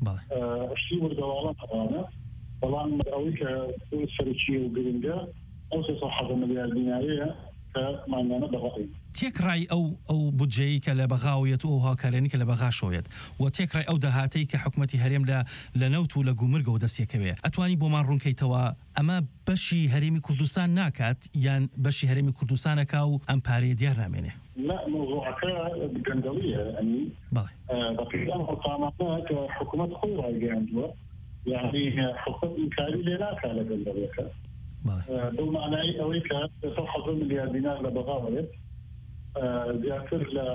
شتی وەردەواڵەت هەوانە بەڵام ئەوەی کە سەرچیە و گرنگە ئەو سێ سەد حەزە ملیار دیناریەیە کە ماندانە بەغاین تێکڕای ئەو ئەو بودجەیە کە لە بەغاویەت و هاوکارێنی کە لە بەغاشۆیەت و تێکڕای ئەو داهاتەی کە حکوومەتی هەرێم لە لە نەوت و لە گومرگەوە دەستێکەوێ ئەتوانی بۆمان ڕوونکەیتەوە ئەمە بەشی هەرێمی کوردستان ناکات یان بەشی هەرێمی کوردستانەکە و ئەم پارەیە دیار نامێنێ لا موضوعەکە گەندەڵیە ئەنی بەقیدان حکومەتە کە حکوومەت خۆی ڕایگەیاندووە یعنی حکومەت ئینکاری لێ ناکات لە گەندەڵیەکە بۆ معنای ئەوەی کە سێ حەزە ملیار دینار لە بەغاوێت زیاتر لە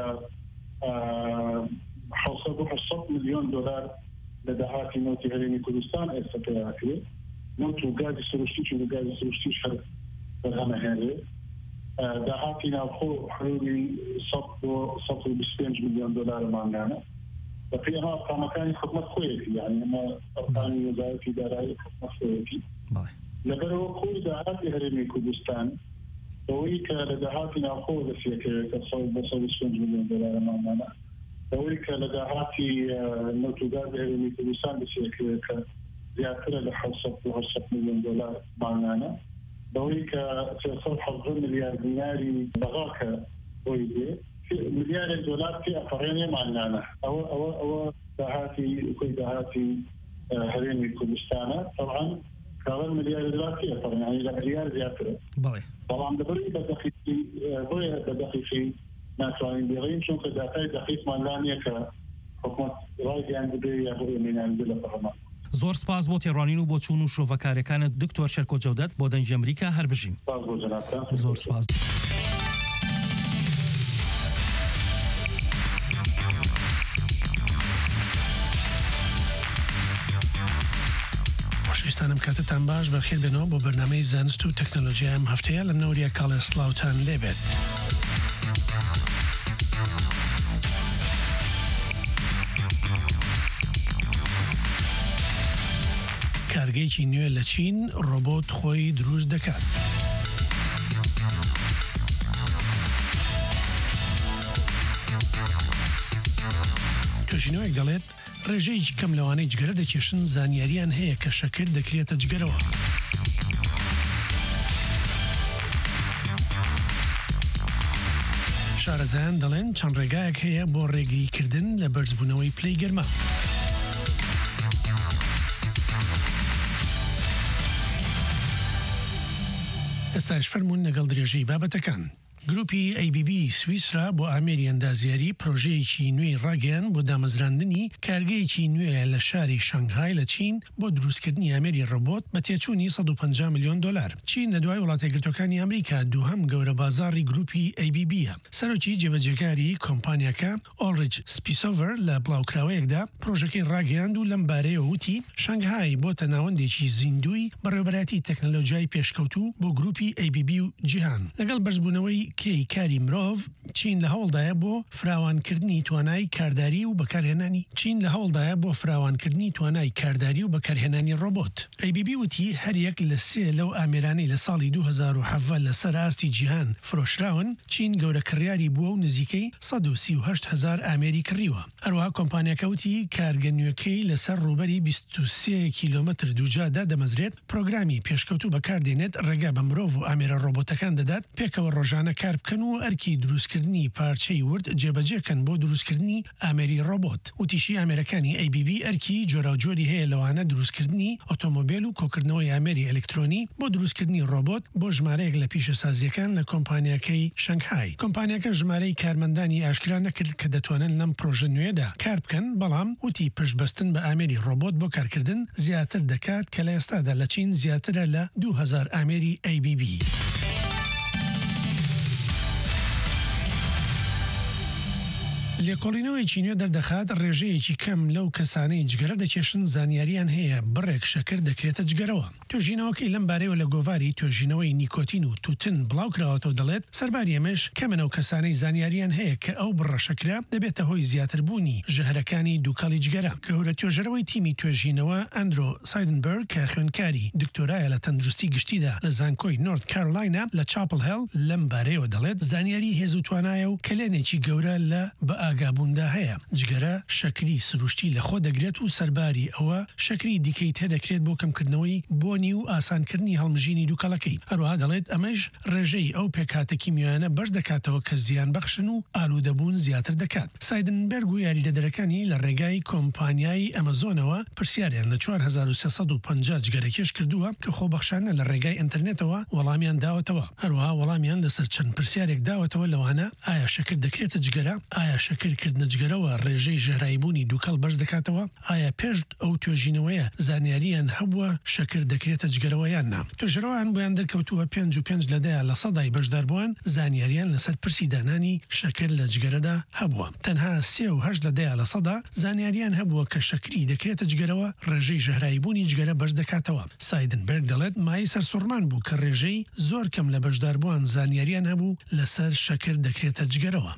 حەوت ملیۆن دلار لە داهاتی نەوتی هەرێمی کوردستان ئێستا پێداکرێت نەوت و گازی سروشتیش و گازی سروشتیش هەر بەرهەمەهێنرێ داهاتی ناوخۆ حلولی سەد بۆ سەد و بیست و پێنج ملیۆن دلار مانگانە بە پێما ئەرقامەکانی حکومەت خۆیەتی یعنی ئەمە ئەرقامی وەزارەتی دارایی حکومەت خۆیەتی لەبەرەوە خۆی داهاتی هەرێمی کوردستان ئەوەی کە لە داهاتی ناوخۆ دەستێکەوێت کە بە سەد و بیست و پێنج ملیۆن دلار مانگانە ئەوەی کە لە داهاتی نەوت و گازی هەرێمی کوردستان دەستێکەوێت کە زیاترە لە حەوت و هەشت ملیۆن دلار مانگانە بەوەی کە سێ سەد و حەزە ملیار دیناری بەغاکە بۆی دێ ملیارێک دلار پێ ئەپەڕێنێ مانگانە ئەوە ئەوە ئەوە داهاتی خۆی داهاتی هەرێمی کوردستانە طبعا کاڵەن ملیار دلار پێ ئەپەڕێن یعنی لە ملیار زیاترە بەڵام لەبەری بەدەقیقی بۆیە بەدەقیقی ناتوانین بێڵین چونکە داتای دەقیقمان نییە کە حکومەت ڕایگەیان بدێ یا بۆ ئێمێنیان بدێ لە پەرلەمان زۆر سپاس بۆ تێڕوانین و بۆ چوون و شۆڤەکارەکانت دکتۆر شەرکۆ جەودەت بۆ دەنگی ئەمریکا هەر بژین زۆر سپاس. خۆشەویستانم کاتتان باش بەخێر بێنەوە بۆ بەرنامەی زانست و تەکنۆلۆژیا ئەم هەفتەیە لە نەوریا کاڵێ سڵاوتان لێبێت. کارگەیەکی نوێ لە چین ڕۆبۆت خۆی دروست دەکات. توژینەوەیەک دەڵێت ڕێژەیەکی کەم لەوانەی جگەرە دەکێشن زانیاریان هەیە کە شەکر دەکرێتە جگەرەوە. شارەزایان دەڵێن چەند ڕێگایەک هەیە بۆ ڕێگریکردن لە بەرزبوونەوەی پلەی گەرما. ئێستاش فەرمونون لەگەڵ درێژەی بابەتەکان. گروپی ئەی بی بی سویسرا بۆ ئامێری ئەندازیاری پرۆژەیەکی نوێی ڕاگەیان بۆ دامەزراندنی کارگەیەکی نوێ لە شاری شانگهای لە چین بۆ دروستکردنی ئامێری ڕۆبۆت بە تێچوونی سەد و پەنجا میلیۆن دلار. چین لە دوای وڵاتە یەکگرتوەکانی ئەمریکا دووهەم گەورە بازاڕی گروپی ئەی بی بیە. سەرۆکی جێبەجێکاری کۆمپانیاکە ئۆڵریج سپیسۆڤەر لە بڵاوکراوەیەکدا پرۆژەکەی ڕاگەیاند و لەم بارەیە وتی شانگهای بۆتە ناوەندێکی زیندوی بەڕێوەبەرەتی تەکنەلۆژیای پێشکەوتوو بۆ گروپی ئەی بی بی و جیهان. لەگەڵ بەرزبوونەوەی کێی کاری مرۆڤ چین لە هەوڵدایە بۆ فراوانکردنی توانای کارداری و بەکارهێنانی چین لە هەوڵدایە بۆ فراوانکردنی توانای کارداری و بەکارهێنانی ڕۆبۆت. ئەی بی بی وتی هەریەک لە سێ لەو ئامێرانەی لە ساڵی دوو هەزار و هەڤە لەسەر ئاستی جیهان فرۆشراون چین گەورە کڕیاری بووە و نزیکەی سەد و سی و هەشت هەزار ئامێری کڕیوە. هەروەها کۆمپانیاکەوتی کارگەنوێکەی لەسەر ڕووبەری بیست و سێ کیلۆمەتر دووجادا دەمەزرێت پرۆگرامی پێشکەوتو بەکاردێنێت ڕێگا بە مرۆڤ و ئامێرە ڕۆبۆتەکان دەدات پێکەوە ڕۆژانە کار بکەن و ئەرکی دروستکردنی پارچەی ورد جێبەجێکەن بۆ دروستکردنی ئامێری ڕۆبۆت. وتیشی ئامێرەکانی ئەی بی بی ئەرکی جۆراوجۆری هەیە لەوانە دروستکردنی ئۆتۆمۆبیل و کۆکردنەوەی ئامێری ئەلکترۆنی بۆ دروستکردنی ڕۆبۆت بۆ ژمارەیەک لە پیشەسازیەکان لە کۆمپانیاکەی شانگهای. کۆمپانیاکە ژمارەی کارمەندانی ئاشکرا نەکرد کە دەتوانن لەم پرۆژە نوێدا کار بکەن، بەڵام وتی پشتبەستن بە ئامێری ڕۆبۆت بۆ کارکردن زیاتر دەکات کە لە ئێستادا لە چین زیاترە لە دوو هەزار ئامێری ئەی بی بی. لێکۆڵینەوەیکی نوێ دەردەخات ڕێژەیەکی کەم لەو کەسانەی جگەرە دەکێشن زانیاریان هەیە بڕێک شەکر دەکرێتە جگەرەوە. توێژینەوەکەی لەم بارەیەوە لە گۆڤاری توێژینەوەی نیکۆتین و توتن بڵاو کراوەتەوە دەڵێت سەرباری ئەمەش کەمنە و کەسانەی زانیاریان هەیە کە ئەو بڕەشەکرا دەبێتە هۆی زیاتربوونی ژەهرەکانی دووکەڵی جگەرە. گەورە توێژەرەوەی تیمی توێژینەوە ئەندرۆ سایدنبەرگ کە خوێندکاری دکتۆرایە لە تەندروستی گشتیدا لە زانکۆی نۆرت کارۆلاینا لە چاپل هێڵ لەم بارەیەوە دەڵێت زانیاری هێز و توانایە و کلێنێکی گەورە لە بە ئاگابووندا هەیە. جگەرە شەکری سروشتی لە خۆ دەگرێت و سەرباری ئەوە شەکری دیکەی تێدەکرێت بۆ کەمکردنەوەی بۆنی و ئاسانکردنی هەڵمژینی دووکەڵەکەی. هەروەها دەڵێت ئەمەش ڕێژەی ئەو پێکاتە کیمیایانە بەرز دەکاتەوە کە زیان بەخشن و ئالوودەبوون زیاتر دەکات. سایدنبەرگ و یاریدەدەرەکانی لە ڕێگای کۆمپانیای ئەمەزۆنەوە پرسیاریان لە چوار هەزار و سێسەد و پەنجا جگەرەکێش کردووە کە خۆبەخشانە لە ڕێگای ئینتەرنێتەوە وەڵامیان داوەتەوە. هەروەها وەڵامیان لەسەر چەند پرسیارێک داوەتەوە لەوانە ئایا شەکر دەکرێتە جگەرە، ئایا شەکرکردنە جگەرەوە ڕێژەی ژێراییبوونی دووکەڵ بەرز دەکاتەوە، ئایا پێش ئەو توێژینەوەیە زانیاریان هەبووە شەکر دەکرێتە جگەرەوە یان نا. توێژەرەوەیان بۆیان دەرکەوتووە پێنج و پێنج لەدەیە لە سەدای بەشداربووان زانیاریان لەسەر پرسی دانانی شەکر لە جگەرەدا هەبووە. تەنها سێ و هەشت لەدەیە لە سەدا زانیاریان هەبووە کە شەکری دەکرێتە جگەرەوە ڕێژەی ژەهراییبوونی جگەرە بەرز دەکاتەوە. سایدنبەرگ دەڵێت مای سەرسوڕمان بوو کە ڕێژەی زۆر کەم لە بەشداربووان زانیاریان هەبوو لەسەر شەکر دەکرێتە جگەرەوە.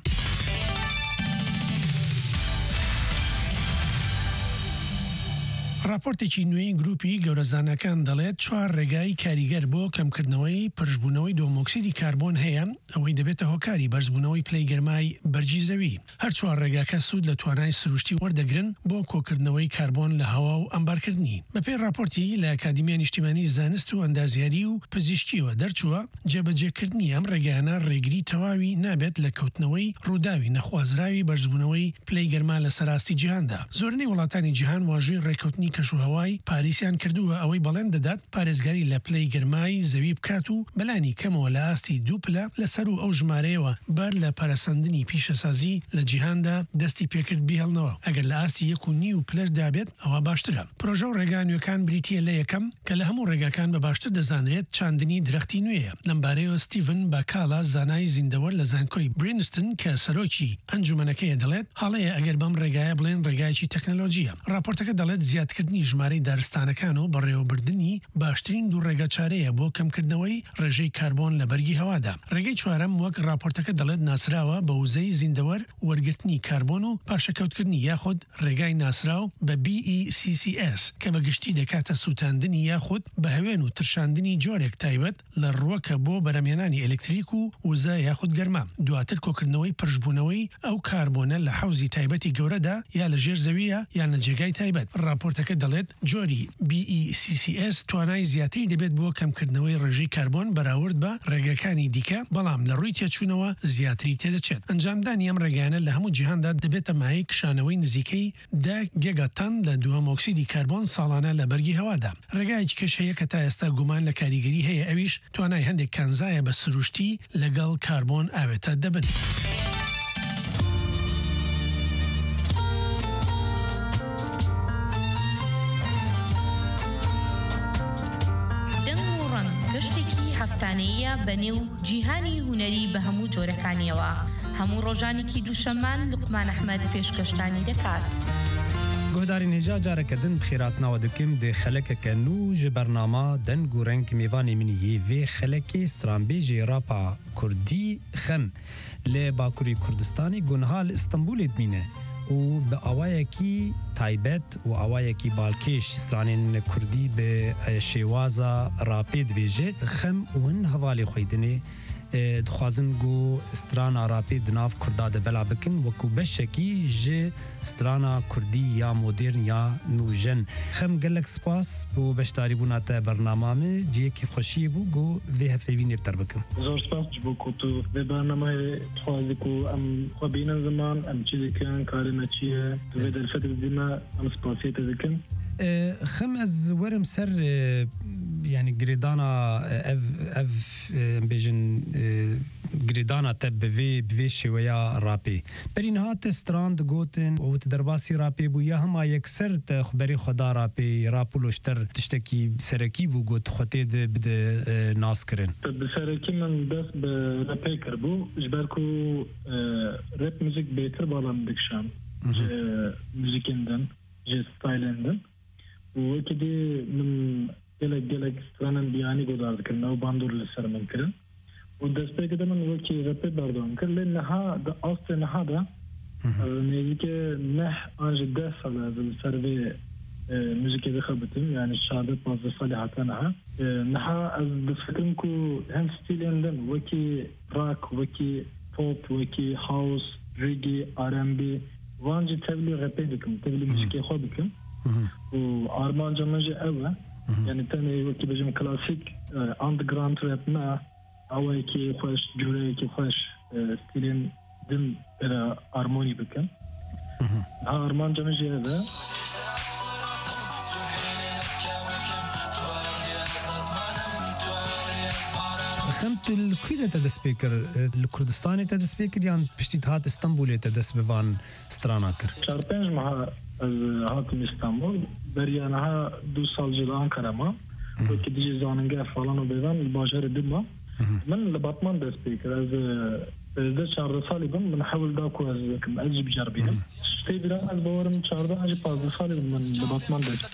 راپۆرتێکی نوێی گروپی گەورەزانەکان دەڵێت چوار ڕێگای کاریگەر بۆ کەمکردنەوەی پرشبوونەوەی دۆمۆکسیدی کاربۆن هەیە ئەوەی دەبێتە هۆکاری بەرزبوونەوەی پلەی گەرمای بەرجی زەوی. هەر چوار ڕێگاکە سوود لە توانای سروشتی وەردەگرن بۆ کۆکردنەوەی کاربۆن لە هەوا و ئەمبارکردنی. بەپێی راپۆرتی لە ئەکادیمیای نیشتیمانی زانست و ئەندازیاری و پزیشکیەوە دەرچووە جێبەجێکردنی ئەم ڕێگایانە ڕێگری تەواوی نابێت لە کەوتنەوەی ڕووداوی نەخوازراوی بەرزبوونەوەی پلەی گەرما لە سەراستی جیهاندا. زۆرینەی وڵاتانی جیهان واژووی ڕێکەوتنی کەشوهەوای پاریسیان کردووە ئەوەی بەڵێن دەدات پارێزگاری لە پلەی گەرمای زەوی بکات و بەلانی کەمەوە لە ئاستی دوو پلە لەسەر و ئەو ژمارەیەوە بەر لە پەرەسەندنی پیشەسازی لە جیهاندا دەستی پێکرد بیهێڵنەوە. ئەگەر لە ئاستی یەک و نی و پلەش دابێت ئەوە باشترە. پرۆژە و ڕێگانوەکان بریتیە لە یەکەم کە لە هەموو ڕێگاکان بە باشتر دەزانرێت چاندنی درەختی نوێیە. لەم بارەیەوە ستیڤن باکالا زانای زیندەوەر لە زانکۆی برینستن کە سەرۆکی ئەنجومەنەکەیە دەڵێت هەڵەیە ئەگەر بەم ڕێگایە بڵێن ڕێگایکی تەکنەلۆژیە. راپۆرتەکە دەڵێت زیادکردنی ژمارەی دارستانەکان و بەڕێوەبردننی باشترین دوو ڕێگە چارەیە بۆ کەمکردنەوەی ڕێژەی کاربۆن لە بەرگی هەوادا. ڕێگەی چوارەم وەک راپۆرتەکە دەڵێت ناسراوە بە وزەی زیندەوەر وەرگرتنی کاربۆن و پاشەکەوتکردنی یاخود ڕێگای ناسراو بە بی ئی سی سی ئێس کە بەگشتی دەکاتە سووتاندنی یاخود بە هەوێن و ترشاندنی جۆرێک تایبەت لە ڕووەکە بۆ بەرەمێنانی ئەلکتریک و وزە یاخود گەرما. دواتر کۆکردنەوەی پرشبوونەوەی ئەو کاربۆنە لە حوزی تایبەتی گەورەدا یا لە ژێر زەویە یان لە جێگای تایبەت. راپۆرتەکە کە دەڵێت جۆری بی ای سی سی اس توانای زیاتری دەبێت بۆ کەمکردنەوەی ڕێژەی کاربۆن بەراورد بە ڕێگەکانی دیکە بەڵام لە ڕووی تێچوونەوە زیاتری تێدەچێت ئەنجامدانی ئەم ڕێگانە لە هەموو جیهاندا دەبێتە مایەی کشانەوەی نزیکەی دا گێگاتان لە دووەم ئۆکسیدی کاربۆن ساڵانە لە بەرگی هەوادا ڕێگایەکی کەش هەیە کە تا ئێستا گومان لە کاریگەری هەیە ئەویش توانای هەندێک کانزایە بە سروشتی لەگەڵ کاربۆن ئاوێتە دەبن. هەفتانەیە بەنێو جیهانی هوەری بە هەموو جۆرەکانیەوە هەموو ڕۆژانێکی دووشەمان لوقمان ئەحمەد پێشکەشتانی دەکات. گۆدارین هێژا جارێکە دن بخێراتناوە دکم دێ خەلەکەکە نو ji بەرنامە دەنگ و ڕەنگ میوانê min yê vê xelekê stranbêjê rapa Kurdî xem lê Bakurê Kurdistanê gunha li Stenbolê dimîne û bi awayekî taybet û awayekî balkêş stranên Kurdî bi şêwaza rapê dibêje xem û hin hevalê xwedinê dixwazin got strana rapê di nav Kurda de bela bikin wekû beşekî ji strana Kurdî ya modern ya nûjen. Xem gelek spas bû beşdarîbûna te bernama me ciyekî xweşiyê bû got vê hefevînê bi ter bikim. Zor spas ji bo ku tu vê bernamayê dixwazî ku em xwe bînin ziman em çi dikin karê me çi ye tu vê derfet bidîme em spasiyê te dikin. Xem ez werim ser yani girêdana ev ev bêjin girêdana te bi vê bi vê şêweya rapê berî niha te strand gotin û te derbasî rapê bû ya hema yekser te xberî xweda rapê rap û loşter tiştekî serekî bû got xwetê de bide nas kirin. Bi serekî min dest bi rapê kirbû ji ber ku rap müzik bêtir balan dikişan ji müzikên din ji stylên din û wekî dî min gelek gelek stranên biyanî godar dikirin ew bandor li ser min kirin û destpêkê de min wekî rapê berdewam kir lê niha di astê niha de nêzîkê neh an ji deh sal ez li ser vê müzikê dixebitim yani şadê panzdeh salê hate niha niha ez difikirim ku hem stîlên din wekî rock wekî pop wekî house reggae R and B wan jî tevlî rapê dikim tevlî müzikê xwe dikim û armanca min jî ew e yani tenê wekî bêjim klasîk underground rap ne awayekî xweş cûreyekî xweş stîlên din bera armonî bikin ha armanca min jî ev e. Xem tu li kû de te dest pê kir li Kurdistanê te dest pê kir yan piştî hat Stenbolê te dest bi van strana kir? Çar pênc meha ez hatim İstanbul beriya niha du sal jî li Ankara ma wekî dijî zanîngeh falan û bêvan li bajarê din ma min li Batman dest pê kir ez de çardeh salî bim min hewil da ku ez bikim ez jî biceribînim stê bîran ez bawerim çardeh an jî panzdeh salî bim min li Batman dest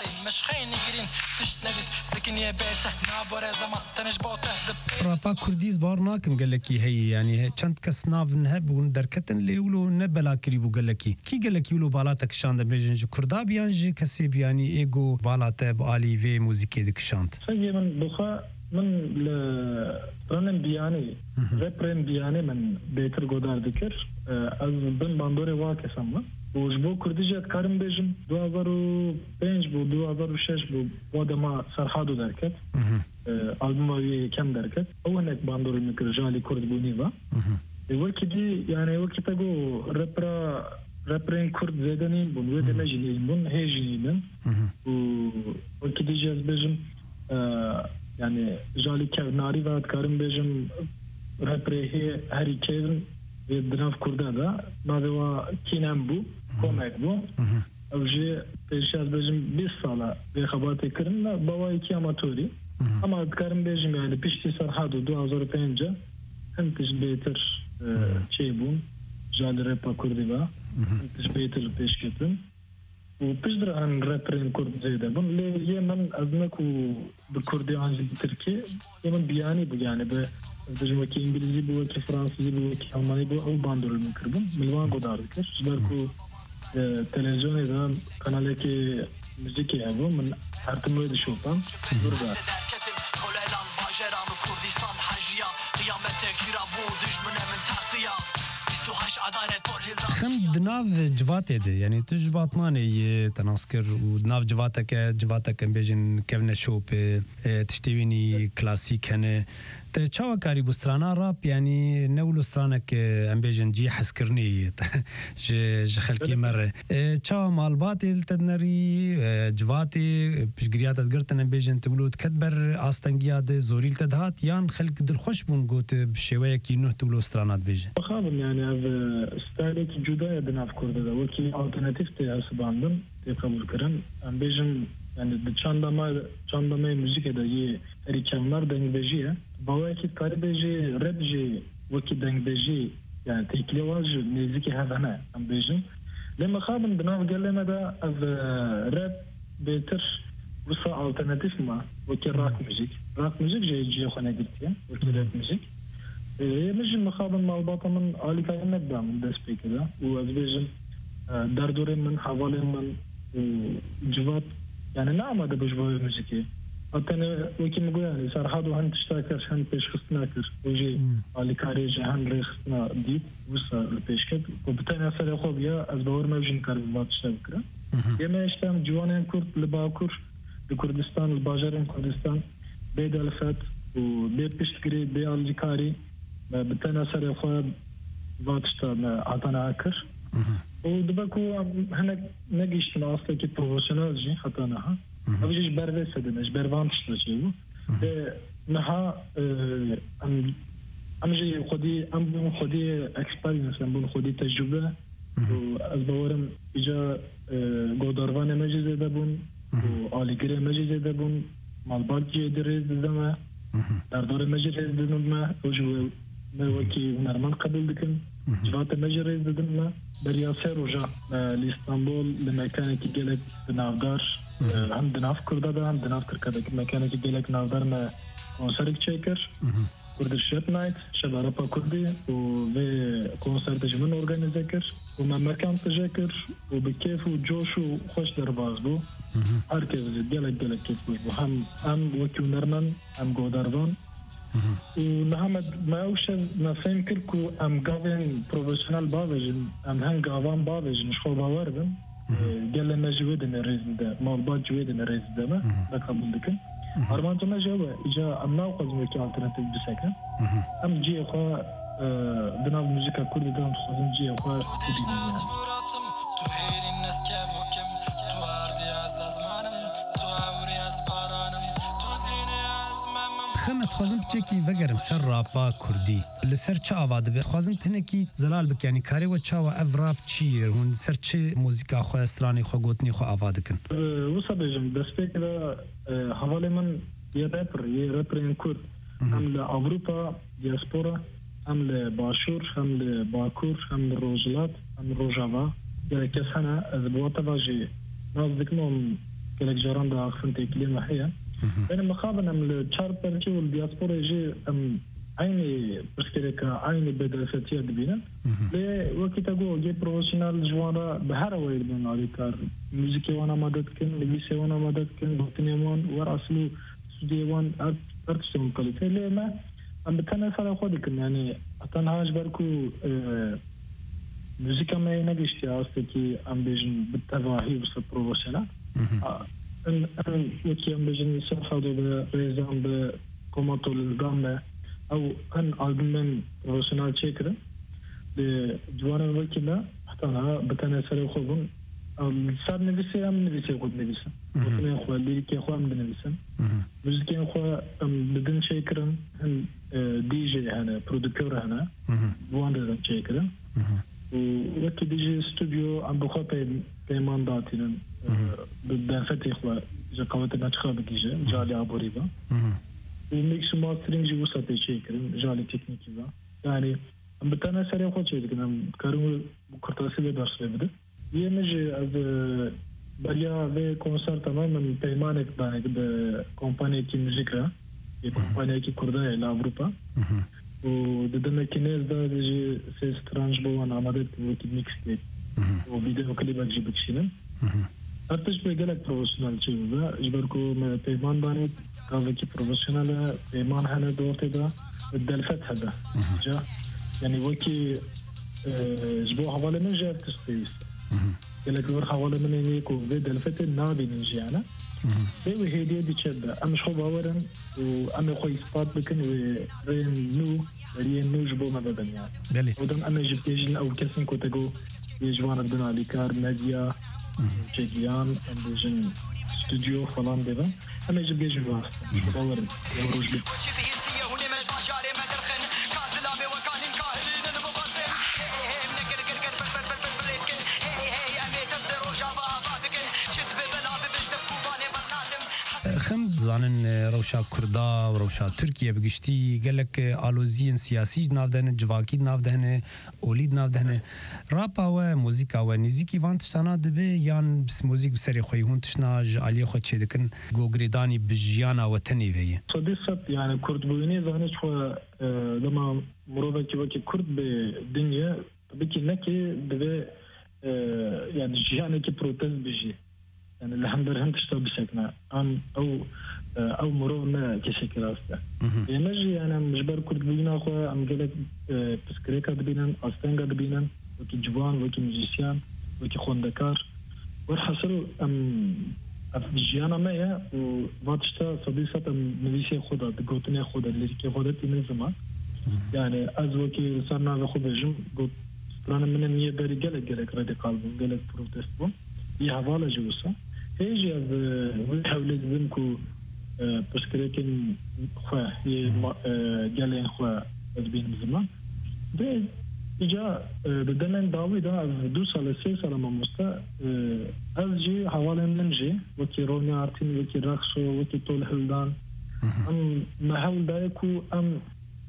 Rapa Kurdî bar nakim gelekî heyî yani çend kes navin hebûn derketin lê wilo ne bela kirî bû gelekî kî gelekî wilo bala te kişand dibêjin ji Kurda biyan jî kesê biyanî êgo bala te bi alî vê muzîkê dikişand. Sengê min bixwe min li stranên biyanî reprên biyanî min bêtir godar dikir ez bin bandorê wa kesan me û ji bo Kurdî jî ez karim bêjim du hezar û pênc bû du hezar û şeş bû wa dema Serhado derket albûma wê yekem derket ew hinek bandorê min kir ji alî Kurd bûnî ve wekî dî yani wekî te got repra reprên Kurd zêde nîn bûn wê deme jî nîn bûn hê jî nînin û wekî dî jî ez bêjim yani ji alî kevnarî ve ez karim bêjim reprê hê herî kevin vê di nav Kurda de navê wa Kînem bû komek bû ew jî pêşî ez bêjim bîst sala vê xebatê kirin me bawayekî amatorî ama ez karim bêjim yani piştî Serhado du hezar û pêncê hin tişt bêtir çê bûn ji alî repa Kurdî ve hin tişt bêtir pêşketin û piştre an reprên Kurd zêde bûn lê yê min ez ne ku bi Kurdî an jî Tirkî yê min biyanî bû yani bi bêjim wekî îngilîzî bû wekî fransîzî bû wekî almanî bû ew bandorê min kirbûn milwan godar dikir ji ber ku televizyonê de kanalekî müzikê hebû min hertim wê dişopam dur da خم دناف جواتي دي يعني تجبات ماني تناسكر ودناف جواتك جواتك بيجن كيفنا شوب تشتويني كلاسيك هنا تشاو كاري بسترانا راب يعني نولو سترانك ام بيجن جي حسكرني ج ج خلكي مره تشاو مال باطل تدنري جواتي بشجريات تقرتن ام بيجن تقولوا تكبر استنجياد زوريل تدهات يان خلق دل خوش بون قوت بشويه كي نو تقولوا سترانات بيجن خابن يعني هذا ستايلت جدا دنا في كوردا وكي الترناتيف تاع سباندم تقبل كرن ام بيجن yani çandama çandama müzik edayı eriçanlar dengbeji bava ki karbeji rapji vaki dengbeji yani teklivaj müzik havana am bejim lema khabın binav gelmede az rap beter vsa alternatif ma vaki rock müzik rock müzik jeyci khana gitti vaki rap müzik mejim khabın malbatamın alikayın nedam despekeda و az bejim dardore min havale min cevap يعني نعم هذا بجبوي موسيقي حتى أنا وكي نقول يعني صار حد وهن تشتاكر هن بيش خصناكر وجي على كاريج هن ريخنا ديب وصل البيشكت وبتاني أصلا يا خوب يا أزبور ما بجن كارب ما تشتاكر يا ما يشتام جوانين كرد لباكر لكردستان الباجرين كردستان بيد الفات وبيد بيشتكري بيد الجكاري بتاني أصلا يا خوب ما تشتام عطانا أكر ودبكو هناك نجيش ناصله كي بروفيشنال جي حتى نها أبيش برد سدنا بربان تشتري نها أم أم جي خدي أم خدي إكسبيرينس أم خدي تجربة وأزبورم إجا قدروان مجلس دبون وعليقري مجلس دبون مالبات جي دريز دما دردار مجلس دما وجو وكي نرمان قبل دكن جوات مجرد ددنا برياسة رجع لإسطنبول لمكان كي جالك نافدار هم دناف كردا هم دناف كردا مكان كي جالك نافدار ما كونسرت شيكر كرد شيت نايت شبارة كردي وفي كونسرت جمن أورجانيزكر وما مكان تجكر وبكيف وجوش وخش درباز بو هركز جالك جالك كيف بو هم هم وكيو نرمن هم جوداردون ونحمد ما أوشى ما فهم كلكو أم قاضين بروفيشنال بافجن أم هن قاضان بافجن شخو باوردن قال لنا جويدن الرئيس ده مالبات جويدن الرئيس ده ما لقبل دكن أرمان جمع جوا إجا أم ناقص ميكي alternative بسكن أم جي أخوا دنا الموسيقى كردي دنا خصوصا جي أخوا خمت خوازم بچکی وگرم سر راپا کردی لسر چه آواده به خوازم تنکی زلال بک یعنی کاری و چاوا اف راب چیه هون سر چه موزیکا خو استرانی خو گوتنی خو آواده کن وسا بجم دسته کده حواله من یه رپر یه رپر این کرد هم لأوروپا دیاسپورا هم لباشور هم لباکور هم لروجلات هم لروجاوا یعنی کس هنه از بواتا باجی نازدکنم کلک جاران دا اخفن تیکلی محیه أنا مخابن أم الشاربرتي والدياسبورا يجي أم عيني بسكريكا عيني بدرستي أدبينا ليه وقت تقول جي بروفيشنال جوانا بحرة ويد من عليكار موسيقى وانا مدد كن لبيسة وانا مدد كن بطني وان ورأسلو سودي وان أرتسون كاليتي ليه ما أم بتانا فلا خودكم يعني أتنهاج بركو موسيقى ما ينقشتي أستكي أم بيجن بالتفاهي بس بروفيشنال أن أن يكيم بجن سافر بريزان بكوماتو للجامعة أو أن ألبوم بروفيشنال شكله لجوانا وكيلا حتى أنا بتنا سري خوبون صار نفسي أم نفسي خود نفسي وأنا أخوة ليركي أخوة أم نفسي موسيقى أخوة أم بدن شكرا أن دي جي هنا برودكتور هنا بواندر شكرا ووقت دي جي استوديو عم بخاطب بيمان داتينا بالدافع إخوة إذا قوات نتخاب بيجي جالي عبوريبا وميكس ماسترينج وسط شيكرن جالي تكنيكي با يعني أم بتانا سريع خود شيء لكن أم كارو بكرتاسي بدرس لبده يمجي از بليا في كونسرت تماما بيمانك بانك بكومباني كي موسيقى كومباني كي كرداء إلى أوروبا وددنا كنيز دا بيجي سي سترانج بوان عمدت وكي ميكس كليب وفيديو كليب أجي بتشينا أرتش بيجلك بروفيشنال شيء ذا جبركو ما بيمان بانيت كافيكي بروفيشنال بيمان هنا دورتي دا الدلفت هذا جا يعني وكي جبو حواله من جاب تستويس قالك ور حواله من يكو بدا الفت النابي نجي انا بيو هديه دي تشبه ام شو باورا وام خوي سبات بكن ورين نو رين نو جبو ما بدن يعني ودم انا جبت جن او كسن كنت جو يجوان بدنا ليكار ناديا جيجيان اندجن استوديو فلان دابا انا جبت جن واسطه شو باورا يوروج بي خم زانن روشا کردا و روشا ترکیه بگشتی گلک آلوزین سیاسی نافدهن جواکی نافدهن اولید نافدهن راپا و موزیکا و نزیکی وان تشتانا دبه یان بس موزیک بسری خوی هون تشنا جعالی خود چه دکن گوگریدانی بجیانا و تنی ویه صدیقت يعني كرد بويني زانش خو لما مروبة كي وكي كرد بالدنيا بكي نكي دبه يعني جيانا كي بروتست بيجي يعني الحمد لله تشتغل بشكل عام او او مرور ما كشكل راسته يمجي انا مجبر كرد بينا اخو ام قالك بسكريكا دبينا استنجا دبينا وكي جوان وكي ميوزيسيان وكي خوندكار والحصل ام جيانا مايا وفاتشتا صديقة ام نبيسي خدا دقوتني خدا اللي كي خدتي من زمان يعني از وكي صرنا بخو بجم قلت سترانا من النية باري قالك قالك راديكال بون قالك بروتست بون يهوالا جوسا هيجي از ويحاول لازمكو بسكريكن خوا هي قالين خوا بين زمان ده إجا بدنا داوي ده از دو سال سه سال ما مستا از جي حوالا منجي وكي روني عارتين وكي رقصو وكي طول هلدان ام محاول دايكو ام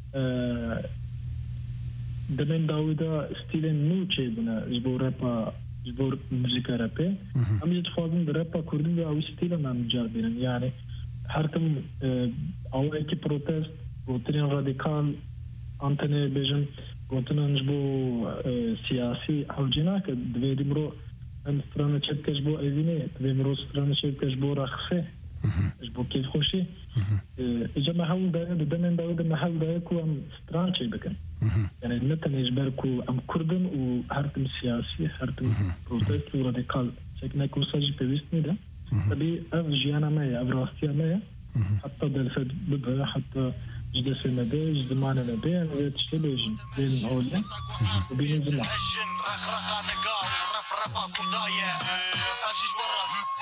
بدنا داوي ده ستيلين نو چه بنا جبو رابا جبور موسيقى رابي ام يتفاضل برابا كردي او ستيل من جابين يعني حركم او اكي بروتست وترين راديكال انتني بيجن قلتنا نجبو سياسي او جناك دوي دمرو ام سترانا تشب كجبو ايفيني دوي مرو سترانا تشب كجبو رخصي جبو كيف خوشي اجا محاول دايا بدنا داود محاول دايا كو ام ستران تشب بكن يعني نتن يجبركو ام كردن وحركم سياسي حركم بروتست وراديكال شكنا كورساجي بيوستني ده تبي اف جيانا مايا اف راستيا مايا حتى دلفت ببها حتى جدس المدى جدمان المدى انا تشتبيجن بين اوليا وبين زمان رخرخة نقاو رف رفا كردايا افجيج ورا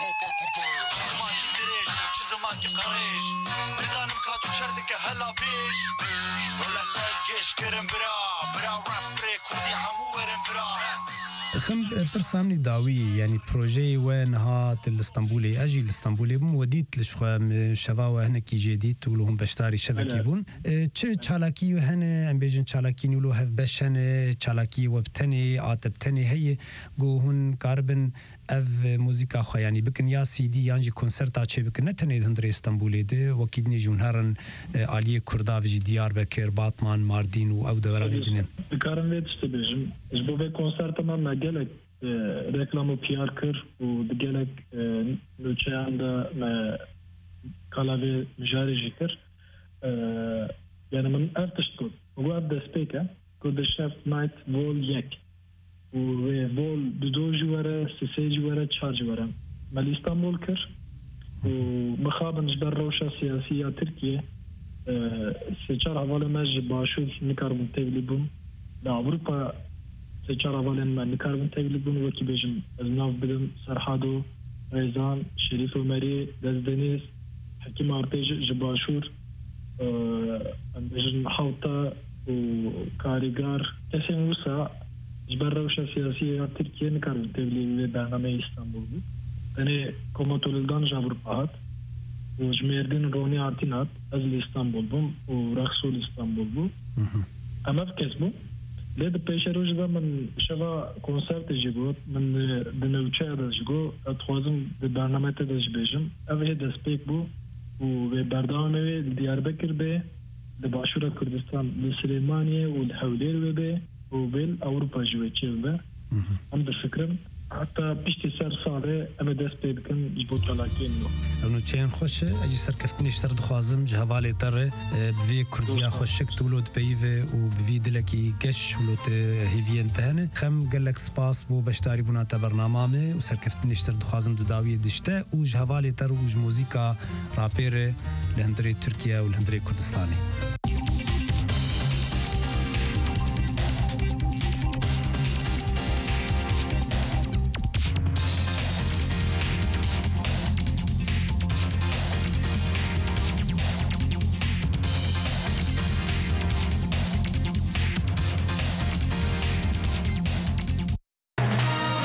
زمان جدريج شو زمان كي قريج ميزانم كاتو شردك هلا بيش ولا تازقيش كرم برا برا رف بريك ودي حمو ورم برا خم برسامني داوي يعني بروجي وين هات الاسطنبولي اجي الاسطنبولي بم وديت لشخوا شفاوه هنا كي جديد ولهم بشتاري شبكي بون تش تشالاكي هنا ام بيجن تشالاكي نولو هف بشن تشالاكي وبتني عاتبتني هي جو هون كاربن اف موزيكا خو يعني بكن يا سي دي يانجي كونسرتا تشي بكن نتني هندري اسطنبولي دي وكيدني جونهرن علي كردا في ديار بكر باطمان ماردين او دوران دين كارن ويت تبجم جبو في كونسرت ما مجالك ريكلامو بيار كر ودجالك نوتشي عند ما كلاوي مجاري جكر يعني من افتشتو هو ابدا سبيكر كود شاف نايت فول يك وفول دو جوارة سي جوارة تشار جوارة مال اسطنبول كر ومخابن جبر روشة سياسية تركيا سيشار حوالا ماجي باشوف نكاربن تغلبون دا أوروبا سيشار حوالا ما نكاربن تغلبون وكي بيجم ازناف بدم سرحادو ريزان شريف ومري دزدنيس حكيم ارتيج جباشور بيجن حوطة وكاريغار كسين وسا جبر روشة سياسية تركيا نكاربن تغلبون برنامج اسطنبول أنا كوموتولدان جابروبات وجميردين روني عارتينات أزل إسطنبول بوم ورخصو لإسطنبول بوم أما بكسبو ليد بيشروج دا من شفا كونسرت جيبوت من دنوچه دا جيگو اتخوازم دا برنامه دا جبيجم اوه دا سبيك بو و بردامه دياربكر بي دا باشورة كردستان لسليمانية والحولير بي و بيل أوروبا جويتشيل بي أم دا فكرم حتى بيشتي سر صالة أما دست بيدكن جبوت لكنه أنو چین خوش اجی سرکفتنیش تر دخوازم جهوالی تر بوی کردیا خوشک تولود بیوه و بوی دلکی گش ولوت هیوین تهنه خم گلک سپاس بو بشتاری بونات برنامه و سرکفتنیش تر دخوازم دداوی دشته و جهوالی تر و موزیکا راپیر لهندری ترکیه و لهندری کردستانی